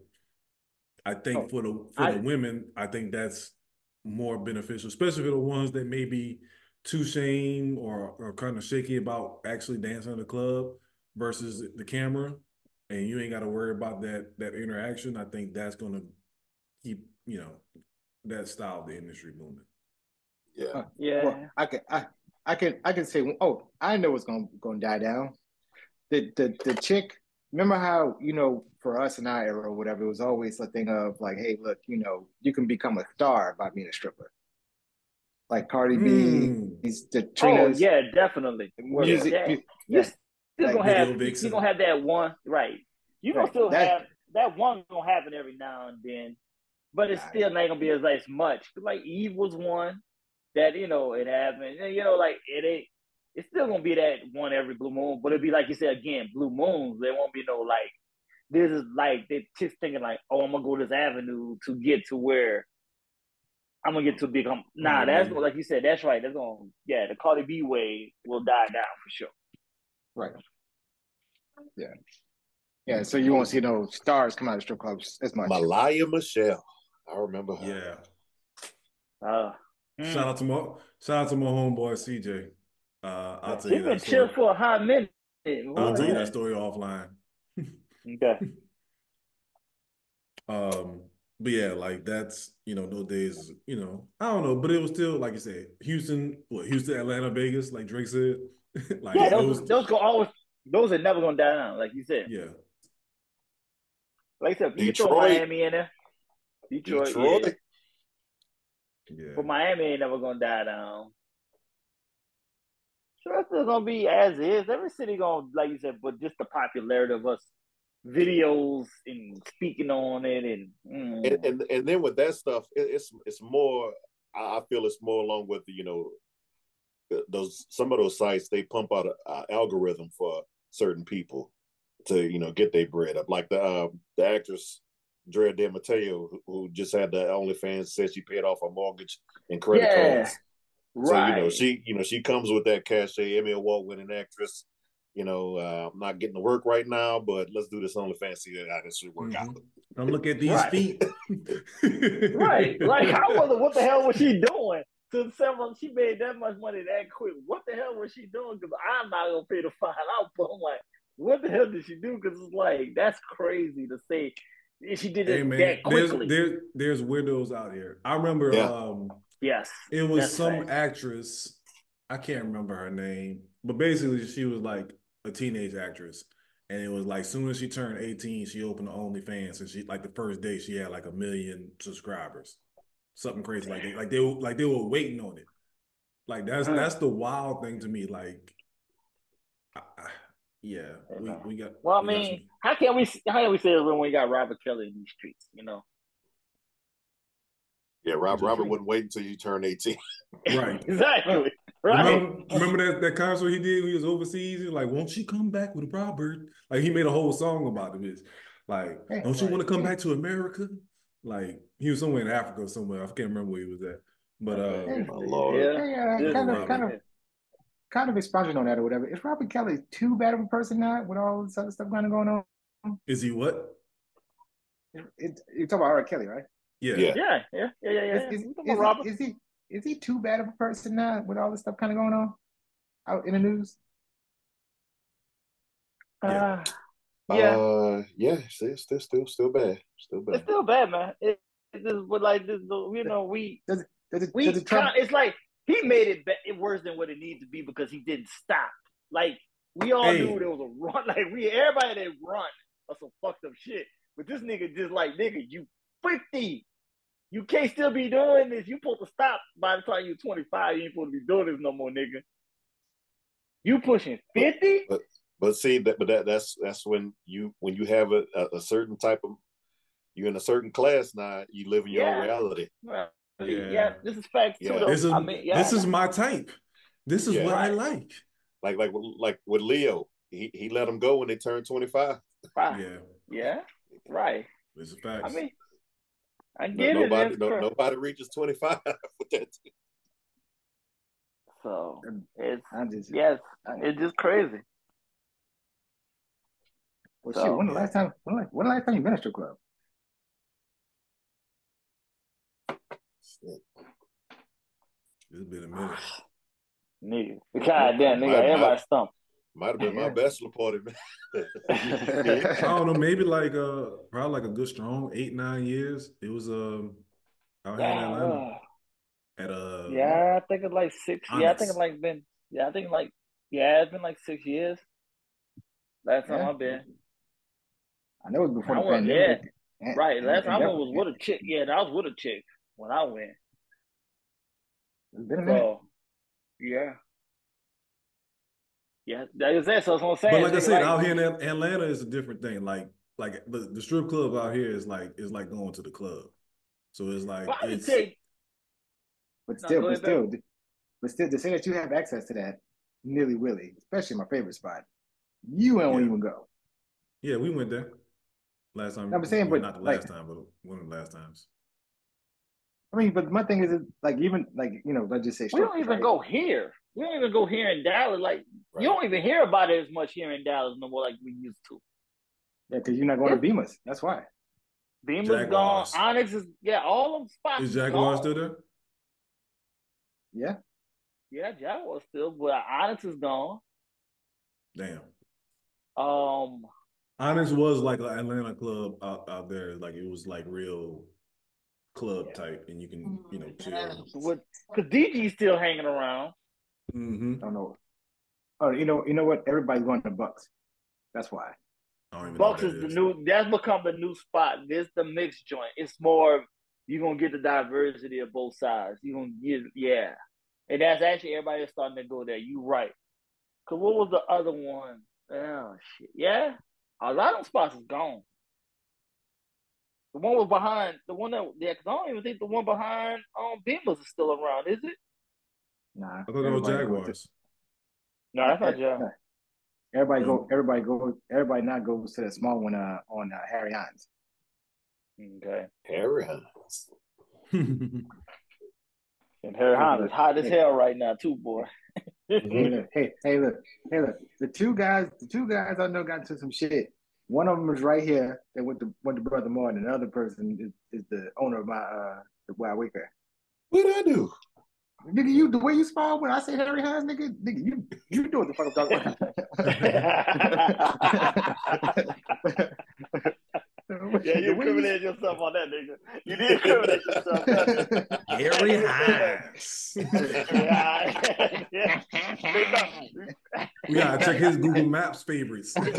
I think oh, for the for I, the women, I think that's more beneficial, especially for the ones that may be too shame or or kind of shaky about actually dancing in the club versus the camera. And you ain't got to worry about that that interaction. I think that's going to keep, you know, that style of the industry moving. Yeah, uh, yeah. Well, I can, I, I can, I can say, oh, I know it's going going to die down. The the the chick. Remember how, you know, for us in our era or whatever, it was always a thing of like, hey, look, you know, you can become a star by being a stripper. Like Cardi mm. B, the Trinas. Oh yeah, definitely. Music. Yeah. music yeah. Still like gonna have you gonna have that one right. You gonna right. still that, have that one gonna happen every now and then, but it's still not gonna be as like much. Like Eve was one that you know it happened. You know, like it ain't. It's still gonna be that one every blue moon, but it'll be like you said again, blue moons. There won't be no like. This is like they just thinking like, oh, I'm gonna go this avenue to get to where I'm gonna get to big. Nah, mm-hmm. that's like you said. That's right. That's gonna yeah. The Cardi B way will die down for sure. Right. Yeah. Yeah. So you won't see no stars come out of strip clubs as much. Malaya Michelle. I remember her. Yeah. Uh, shout out to my shout out to my homeboy C J. Uh, I'll tell you that been story. chill for a hot minute. I'll tell you that story offline. Okay. Um, but yeah, like that's you know those days. You know, I don't know, but it was still like you said, Houston, what Houston, Atlanta, Vegas, like Drake said. like yeah, those those, those go always those are never gonna die down, like you said. Yeah. Like I said, you can throw Miami in there. Detroit, Detroit. Yeah. yeah. But Miami ain't never gonna die down. Sure, it's still gonna be as is. Every city gonna, like you said, but just the popularity of us videos and speaking on it, and mm. and, and and then with that stuff, it, it's it's more. I feel it's more along with the, you know. Those some of those sites they pump out an algorithm for certain people to you know get their bread up, like the uh, the actress Drea De Matteo who, who just had the OnlyFans, said she paid off her mortgage and credit yeah, cards. Right. So you know she you know she comes with that cachet, Emmy Award winning actress. You know uh, I'm not getting to work right now, but let's do this OnlyFans, see how this should work mm-hmm. out. Come look at these right. feet. Right, like I wonder what the hell was she doing. To several, she made that much money that quick. What the hell was she doing? Because I'm not gonna pay the fine out. But I'm like, what the hell did she do? Because it's like that's crazy to say. She did it hey, that quickly. There's, there, there's widows out here. I remember. Yeah. Um, yes, it was some right. actress I can't remember her name, but basically she was like a teenage actress, and it was like soon as she turned eighteen, she opened the OnlyFans, and she like the first day she had like a million subscribers, something crazy like they like they were like they were waiting on it. Like that's Mm. that's the wild thing to me. Like, I, I, yeah, we we got. Well, I we got mean, some- how can we how can we say this when we got Robert Kelly in these streets? You know, Yeah, Rob Which is Robert true. wouldn't wait until you turn eighteen. Right. exactly. Right. Remember, remember that, that concert he did when he was overseas? He was like, won't she come back with Robert? Like he made a whole song about it. It's like, Yeah, don't you right. want to come back to America? Like he was somewhere in Africa or somewhere. I can't remember where he was at. But uh, Hey, My Lord. Yeah. hey, uh, This kind is of, kind of, Robert. kind of expunging on that or whatever. Is Robert Kelly too bad of a person now with all this other stuff kind of going on? is he what? It, it, you're talking about R. Kelly, right? Yeah. Yeah. Yeah, yeah, yeah, yeah, yeah. Is, is, We is, talking about Robert. he, is he is he too bad of a person now with all this stuff kind of going on out in the news? Yeah. Uh, yeah, Uh, yeah, still, still, still, still bad, still it's bad. still bad, man. It, it just, but like this, you know, we Does it does it, we does it Trump? kind it's like he made it, be- it worse than what it needed to be because he didn't stop. Like we all Hey. knew there was a run. Like we everybody that run or some fucked up shit. But this nigga just like nigga, you fifty. You can't still be doing this. You supposed to stop by the time you're twenty-five. You ain't supposed to be doing this no more, nigga. You pushing fifty? But but see that but that that's that's when you when you have a, a, a certain type of you're in a certain class now, you live in your Yeah. own reality. Well, Yeah. yeah. This is facts too, Yeah. though. This is I mean, yeah. this is my type. This is Yeah. what I Right. like. Like like like with Leo, he he let them go when they turned twenty-five. Right. Yeah. Yeah. Right. This is facts. I mean, I No, get it. nobody It's no, cra- nobody reaches twenty-five with that. So it's I just yes, it's just crazy. well, So- shit. When the last time? When, the- when the last time you been to a strip club? It's been a minute. Nigga. God damn, nigga, My- my- everybody stumped. Might have been my Yeah. bachelor party, man. I don't know, maybe like uh probably like a good strong eight, nine years. It was um out here in Atlanta Yeah, at uh yeah, I think it's like six. Yeah, I think Onyx. it's like been. Yeah, I think like yeah, it's been like six years. Last time Yeah. I've been. I know it was before I the went- pandemic. And- Right, and- last and time I definitely- was with a chick. Yeah, I was with a chick when I went. It's been a minute. So, yeah. Yeah, that is that. So that's what I'm saying. But like I nigga, said, out here in At- Atlanta is a different thing. Like like the, the strip club out here is like is like going to the club. So it's like Well, I would it's say, But No, still, go but ahead, still, but still, to say that you have access to that nilly willy, especially my favorite spot, you don't Yeah. even go. yeah, we went there last time. I'm saying, well, but, not the like- last time, but one of the last times. I mean, but my thing is, is like even like you know, let's just say we strip don't even right? go here. We don't even go here in Dallas. Like Right. you don't even hear about it as much here in Dallas no more like we used to. Yeah, because you're not going to Bemis. That's why. Beamer's Jaguars. gone. Onyx is yeah. All them spots Is Jaguar gone. still there? Yeah. Yeah, Jaguar still, but Onyx is gone. Damn. Um, Onyx was like an Atlanta club out, out there. Like it was like real club Yeah. type, and you can you know chill. what? Because D G's still hanging around. Mm-hmm. I don't know. Oh, you know, you know what? Everybody's going to Bucks. That's why. I don't even Bucks know is what the that new. That's become the new spot. This the mixed joint. It's more. You're gonna get the diversity of both sides. You gonna get yeah, and that's actually everybody is starting to go there. You right. Cause what was the other one? Oh shit. Yeah, a lot of them spots is gone. The one was behind the one that yeah. Cause I don't even think the one behind um Beamers is still around. Is it? Nah. I thought that was everybody go to- Jaguars. No, that's not Joe. Everybody go. Everybody go. Everybody not goes to the small one uh, on uh, Harry Hines. Okay. Harry Hines. And Harry Hines is hot as hell right now too, boy. Hey, look, hey, hey, look, hey, look. The two guys, the two guys I know got into some shit. One of them is right here. That went to went to Brother Moore, and the other person is, is the owner of my uh the Wild Waker. What did I do? Nigga, you the way you smile when I say Harry Hines, nigga, nigga, you you know what the fuck I'm talking about. Yeah, you incriminated yourself on that, nigga. You did incriminate yourself. Harry Hines. Yeah. We gotta check his Google Maps favorites. Yeah,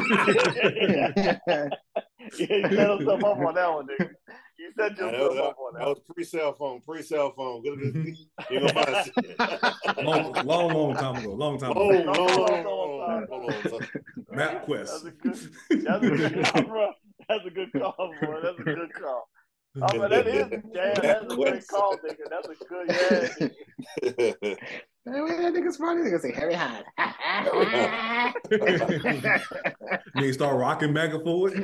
he set himself up on that one, nigga. You set That yourself was, up on that that. was pre-cell phone, pre-cell phone. You gonna find long, long, long time ago. Long time long, ago. long, long, long, long, long, long time. MapQuest. That's a good. That's a good call, bro. That's a good call, boy. That's a good call. Oh, but that is, damn, that's a great call, nigga. That's a good, yeah. Hey, that nigga's funny. Nigga say Harry Hines. They start rocking back and forth.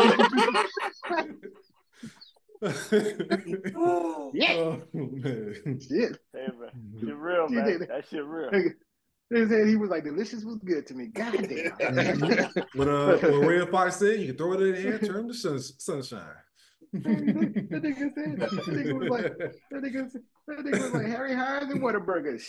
Yeah. Oh, man. Shit. Hey, man. Shit real, man. That shit real. They said he was like, delicious was good to me. God damn. What, uh, what Red Fox said, you can throw it in the air, turn to sun, sunshine. that nigga said, that nigga was like, that nigga, that nigga was like Harry Hines and Whataburger.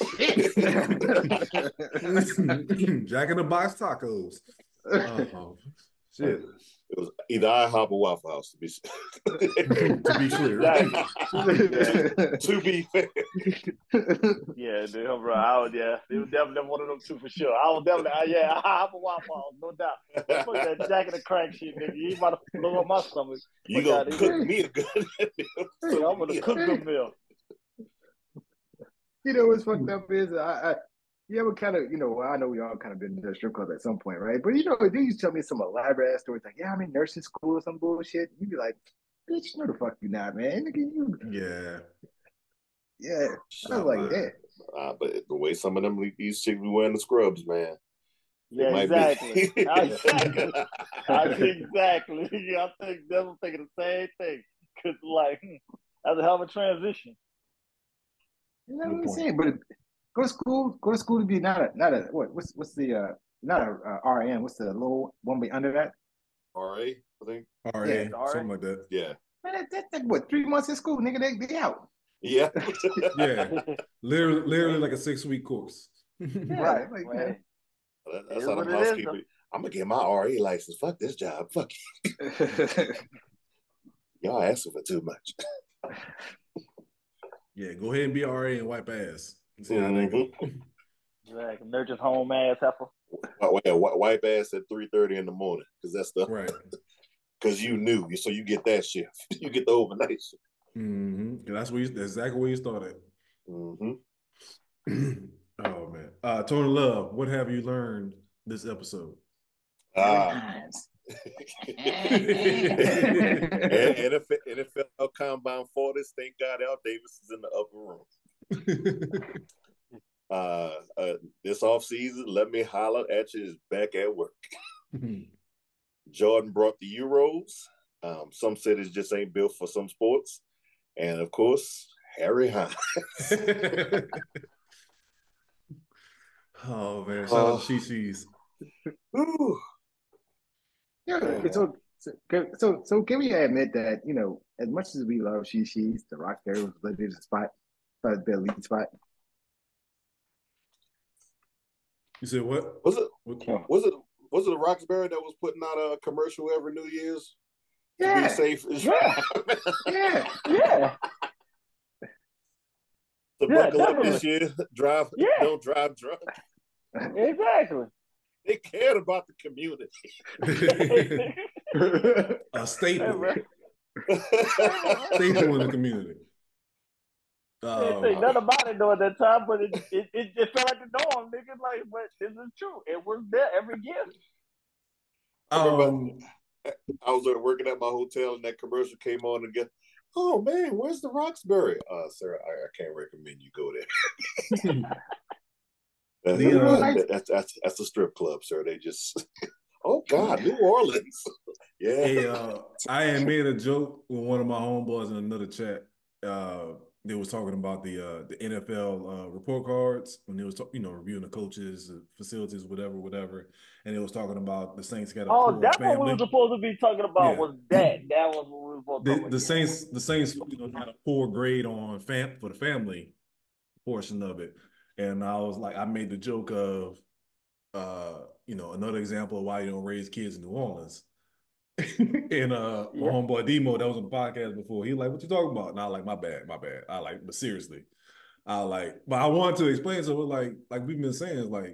Shit. Jack in the Box tacos. Oh, shit. It was either IHOP or Waffle House, to be to be clear. to, to be fair. Yeah, dude, bro. I was, yeah, it was definitely one of them two for sure. I was definitely, uh, yeah, I have a Waffle House, no doubt. Fuck that Jack in the Crack shit, nigga. You about to blow up my stomach. You gonna cook me a good meal. I'm gonna cook the meal. You know what's fucked up is I, I you ever kind of, you know, I know we all kind of been to the strip club at some point, right? But you know, they used to tell me some elaborate ass stories like, yeah, I'm in nursing school or some bullshit. You'd be like, bitch, no the fuck you not, man. Look at you. Yeah. Yeah. I was like, yeah. Uh, but the way some of them these chicks be wearing the scrubs, man. Yeah, exactly. exactly. I, exactly. Yeah, I think they're thinking the same thing. Cause like that's a hell of a transition. You know what I'm saying? But go to school, go to school to be not a not a what what's what's the uh not a uh, R N, what's the low one way under that? R A, I think. R A, yeah, something like that. Yeah. Man, that, that's like what, three months in school, nigga, they, they out. Yeah. Yeah. Literally literally like a six week course. Yeah, right. Like, right. That, that's how the housekeeping. I'm gonna get my R A license. Fuck this job. Fuck you. Y'all asking for too much. Yeah, go ahead and be R A and wipe ass. See how mm-hmm. they go. Like nurture's home ass heifer. Yeah, wipe ass at three thirty in the morning because that's the right. Because you knew, so you get that shift. You get the overnight shift. Mm-hmm. That's where you, that's exactly where you started. Mm-hmm. Oh man, uh, Tony Love, what have you learned this episode? Uh, N F L Combine forties. Thank God Al Davis is in the upper room. uh, uh, this offseason, Let Me Holler at You is back at work. Jordan brought the Euros. Um, some cities just ain't built for some sports. And of course, Harry Hines. Oh man, shout uh, out to Chi-Chi's. Yeah, so, so so can we admit that, you know, as much as we love Chi-Chi's, the Roxbury was the spot, uh, the elite spot. You said what? Was it was it was it the Roxbury that was putting out a commercial every New Year's? Yeah. To be safe. Yeah. yeah. Yeah. To yeah, buckle definitely. up this year, drive, yeah. don't drive drunk. Exactly. They cared about the community. A staple. Staple in the community. They didn't say nothing about it though at that time, but it it, it just felt like the norm, nigga. Like, but this is true. It was there every year. I remember um, I was working at my hotel and that commercial came on again. Oh man, where's the Roxbury? Uh, sir, I, I can't recommend you go there. that's, the, uh, that, that's, that's that's a strip club, sir. They just oh God, New Orleans. Yeah. Hey, uh, I had made a joke with one of my homeboys in another chat. Uh, they was talking about the uh, the N F L uh, report cards when they was talk, you know reviewing the coaches, facilities, whatever, whatever, and they was talking about the Saints got a oh, poor that's family. what we were supposed to be talking about. Yeah. Was that that was what we were supposed to the, talk about. the Saints the Saints you know had a poor grade on fam for the family portion of it, and I was like, I made the joke of, uh, you know, another example of why you don't raise kids in New Orleans. And uh my Yeah. homeboy Demo that was on the podcast before, he like, what you talking about? And I like, my bad, my bad. I like, but seriously, I like, but I want to explain so like like we've been saying, like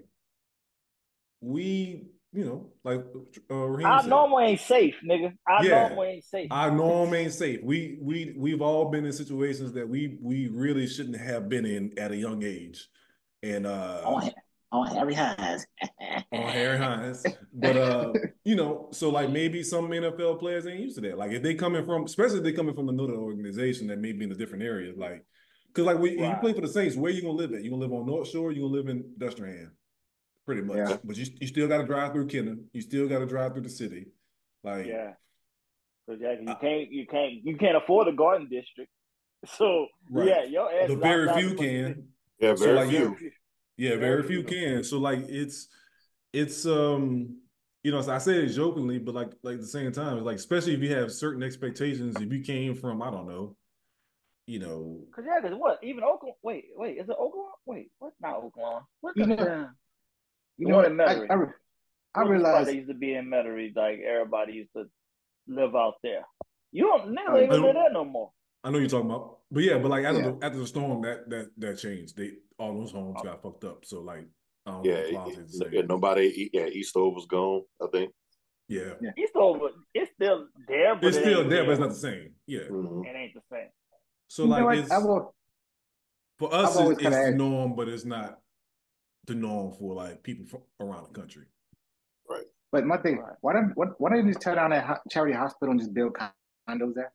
we, you know, like uh, Raheem Our said, normal ain't safe, nigga. Our yeah, normal ain't safe. our norm ain't safe. We we we've all been in situations that we we really shouldn't have been in at a young age, and uh, on, on Harry Hines, on Harry Hines, but uh, you know, so like maybe some N F L players ain't used to that. Like if they coming from, especially if they coming from another organization that may be in a different area, like because like when Right. you play for the Saints, where you gonna live at? You gonna live on North Shore? You gonna live in Dustingham? Pretty much, Yeah. but you you still got to drive through Kenner. You still got to drive through the city, like Yeah. So Jack, you can't you can't you can't afford a garden district. So right. yeah, your ass The is very outside few the fucking city. can. Yeah, So very like few. yeah, very, Very few few. can. So like it's it's um you know, so I say it jokingly, but like like at the same time, like especially if you have certain expectations, if you came from I don't know, you know, Cause yeah, cause what? Even Oklahoma. Wait, wait, is it Oklahoma? Wait, what? Not Oklahoma. What You the? know- the, you the know one what? in I, Metairie. I, I What was the spot realized that used to be in Metairie? Like everybody used to live out there. You don't niggas Oh, ain't even I live don't- there no more. I know you're talking about, but yeah, but like after Yeah. the after the storm, that that that changed. They all those homes got fucked up. So like I don't Yeah, know if the quality is the yeah, same. nobody. Yeah, Eastover's gone. I think. Yeah, Yeah. It's over. It's still there, but it's it still ain't there, but there. it's not the same. Yeah, Mhm. It ain't the same. so you know like what? it's I will. for us, I've always it's, kinda it's the had- norm, but it's not the norm for like people from around the country. Right. But my thing, Right. why don't what why don't you just tear down that ho- charity hospital and just build condos there?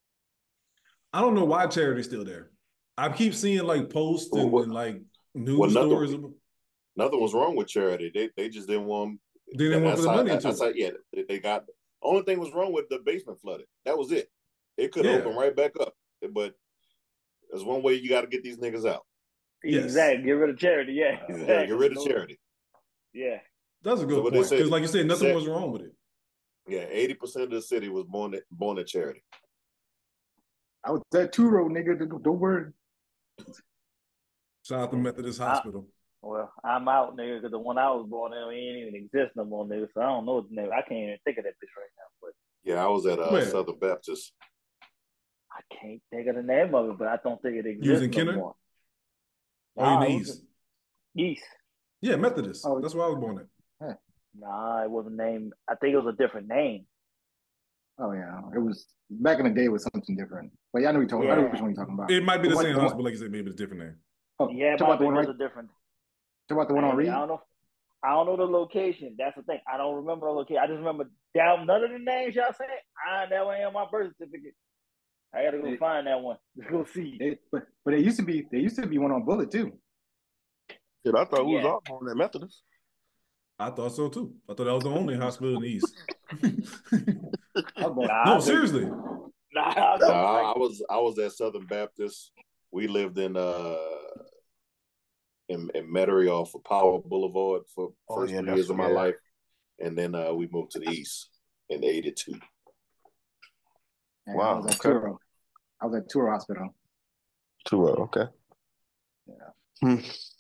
I don't know why charity's still there. I keep seeing like posts and, Well, and like news well, nothing- stories. About, Nothing was wrong with charity. They they just didn't want. they didn't want to put the how- money into that's it. how- yeah, they, they got. Only thing was wrong with the basement flooded. That was it. It could Yeah. open right back up. But there's one way you got to get these niggas out. Yes. Exactly. Get rid of charity. Yeah. Yeah, Exactly. get rid of No- charity. Yeah. That's a So good what they point say- because, like you said, nothing said- was wrong with it. Yeah, eighty percent of the city was born at born at charity. I was at Turo, nigga. Don't don't worry. Shout out to Methodist I- Hospital. Well, I'm out, nigga, because the one I was born in, he ain't even exist no more, nigga. So I don't know what the name. I can't even think of that bitch right now. But Yeah, I was at uh, Where? Southern Baptist. I can't think of the name of it, but I don't think it You was exists in no Kenner? more. Oh, in Nah, the it was East. East. Yeah, Methodist. Oh. That's where I was born at. Nah, it wasn't named. I think it was a different name. Oh yeah, it was back in the day. It was something different. But yeah, I know you talking. I know Yeah. which one you're taling about. It might be the one- same one- hospital, like you said, maybe it's a different name. Oh, Yeah, it talk might about the be one right. just a different. Talk about the one I, on ain't- Reed. I don't know. I don't know the location. That's the thing. I don't remember the location. I just remember down none of the names y'all saying. I that one on my birth certificate. I gotta go They- find that one. Let's go see. They, but but there used to be there used to be one on Bullet too. Shit, I thought we was Yeah. all born at Methodist. I thought so too. I thought that was the only hospital in the East. I was born- Nah, I No, think- seriously. Nah, I Uh, know. I was I was at Southern Baptist. We lived in uh in, in Metairie off of Power Boulevard for Oh, first yeah, three that's- years of my yeah. life, and then uh, we moved to the east in eighty-two. Yeah, Wow, I was at okay. Turo. I was at Turo Hospital. Two oh, okay. Yeah. Hmm.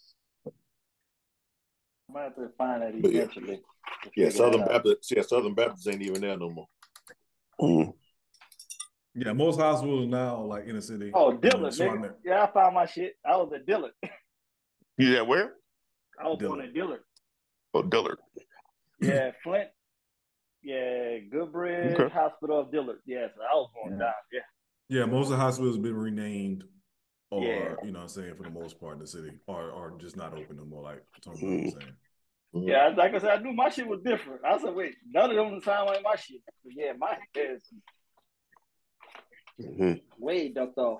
I'm gonna have to find that But yeah. eventually. to Yeah, figure Southern that out. Baptist. Yeah, Southern Baptist ain't even there no more. Mm. Yeah, most hospitals now like inner city. Oh, and Dillard, surrounding- nigga. Yeah, I found my shit. I was at Dillard. You at where? I was born Dillard. at Dillard. Oh, Dillard. Yeah, Flint. Yeah, Goodbridge Okay. Hospital of Dillard. Yeah, so I was born Yeah. down. Yeah. Yeah, most of the hospitals have been renamed, or Yeah. you know, what I'm saying for the most part in the city, or or just not open no more. Like Tony Mm. was saying. Mhm. Yeah, like I said, I knew my shit was different. I said, wait, none of them sound like my shit. So yeah, my is Mhm. way ducked off.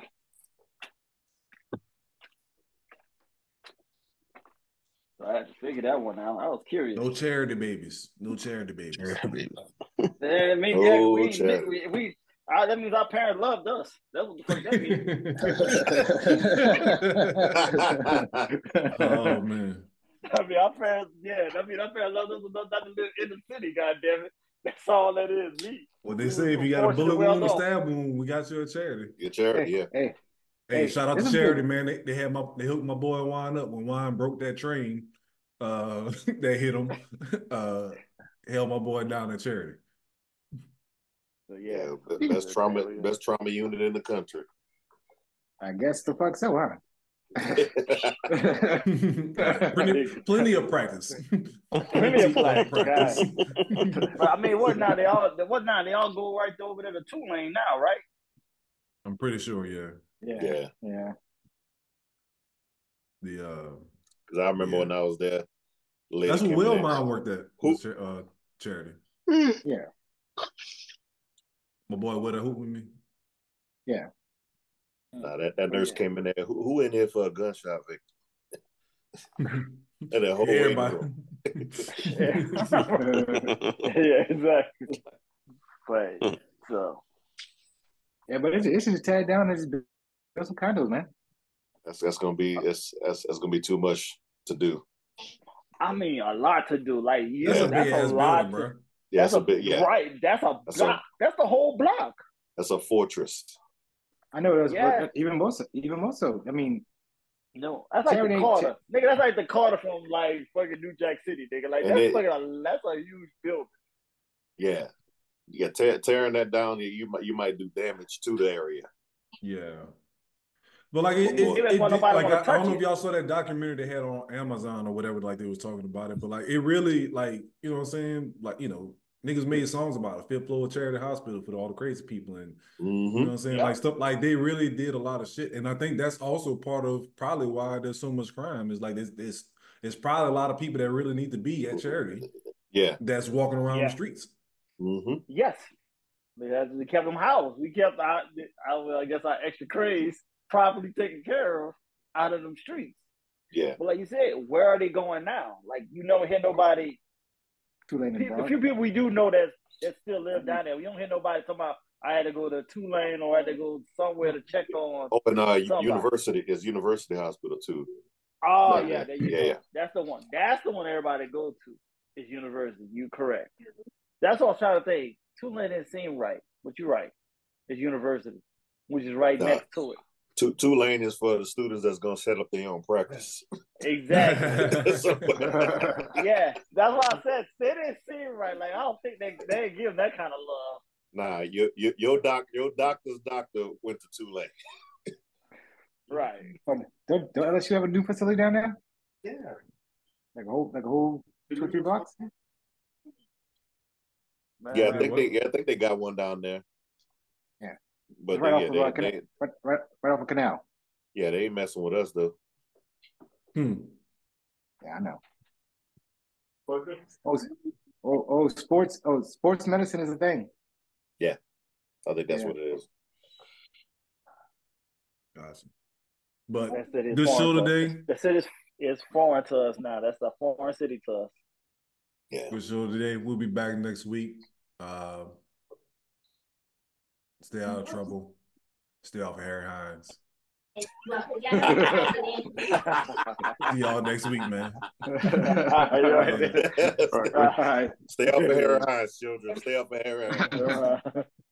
So I had to figure that one out. I was curious. No charity babies. No charity babies. Yeah, baby. Yeah, I mean, yeah, Oh, we, Chad. we, we, uh, that means our parents loved us. That's what the fuck that means. Oh man. I mean, our parents, yeah, I mean, our parents loved us enough not to live in the city, goddammit. That's all that is, me. Well, they We say if were you got a bullet fortunate, well wound or off. stab wound, we got you a charity. Your charity, hey, yeah. hey, Hey, Hey, shout out this to is charity, good. man. They, they had my they hooked my boy Wine up when Wine broke that train. Uh, that hit him. Uh, held my boy down at charity. So yeah, Yeah, best trauma, best trauma unit in the country. I guess the fuck so, huh? plenty, plenty of practice. Plenty of practice. But I mean, what now? They all what now? They all go right over to the Tulane now, right? I'm pretty sure, yeah. Yeah. Yeah. Yeah. The uh, because I remember yeah. when I was there. That's what Will Mine worked at. Who? Uh, charity. Yeah. My boy, what a hoop with me. Yeah. Nah, that, that nurse yeah. came in there. Who, who in there for a gunshot victim? And that whole Everybody. Yeah, exactly. But so. Yeah, but it's, it's just tear down and just build some condos, man. That's that's gonna be it's that's, that's gonna be too much to do. I mean, a lot to do. Like you, that's know, a that's big a ass lot. building, bro. Yeah, that's, that's a, a big yeah. Right, that's a that's block. A, that's the whole block. That's a fortress. I know it was, yeah. but even more so. Even more so. I mean, no, that's like the Carter, nigga. That's like the Carter from like fucking New Jack City, nigga. Like that's it, fucking a, that's a huge building. Yeah, yeah. Tear, tearing that down, you might you might do damage to the area. Yeah. But like it, it, it, it did, like I, I don't know if y'all saw that documentary they had on Amazon or whatever, like they was talking about it, but like it really, like, you know what I'm saying, like, you know, niggas made songs about it, fifth floor charity hospital for all the crazy people, and mm-hmm. you know what I'm saying, yep. like stuff like they really did a lot of shit, and I think that's also part of probably why there's so much crime is like this this it's probably a lot of people that really need to be at charity, yeah, that's walking around yeah. the streets. Mm-hmm. Yes, because we kept them housed, we kept our, I, I guess our extra craze properly taken care of out of them streets. Yeah. But like you said, where are they going now? Like you never hear nobody. Tulane a few people we do know that that still live down there. We don't hear nobody talking about I had to go to Tulane or I had to go somewhere to check on. Oh, and uh, university is University Hospital too. Oh yeah, yeah, there you yeah, go. Yeah. That's the one. That's the one everybody go to is University. You correct. That's what I was trying to think. Tulane didn't seem right, but you're right. It's University, which is right nah. next to it. Tulane is for the students that's gonna set up their own practice. Exactly. Yeah, that's why I said they didn't seem right. Like I don't think they they give that kind of love. Nah, your your your doc your doctor's doctor went to Tulane. Right. Don't don't let you have a new facility down there? Yeah. Like a whole like a whole two or three blocks? Man, yeah, I think they yeah, I think they got one down there. Yeah. But right, they, off yeah, of, they, uh, they, right, right, right off a canal. Yeah, they ain't messing with us though. Hmm. Yeah, I know. Oh, oh, oh, sports. Oh, sports medicine is a thing. Yeah, I think that's yeah. what it is. Gotcha. But this show today, the city is, is foreign to us now. That's a foreign city to us. Yeah. Good show today. We'll be back next week. Uh, stay out of trouble. Stay off of Harry Hines. See y'all next week, man. Stay off of Harry Hines, children. Stay off of Harry Hines.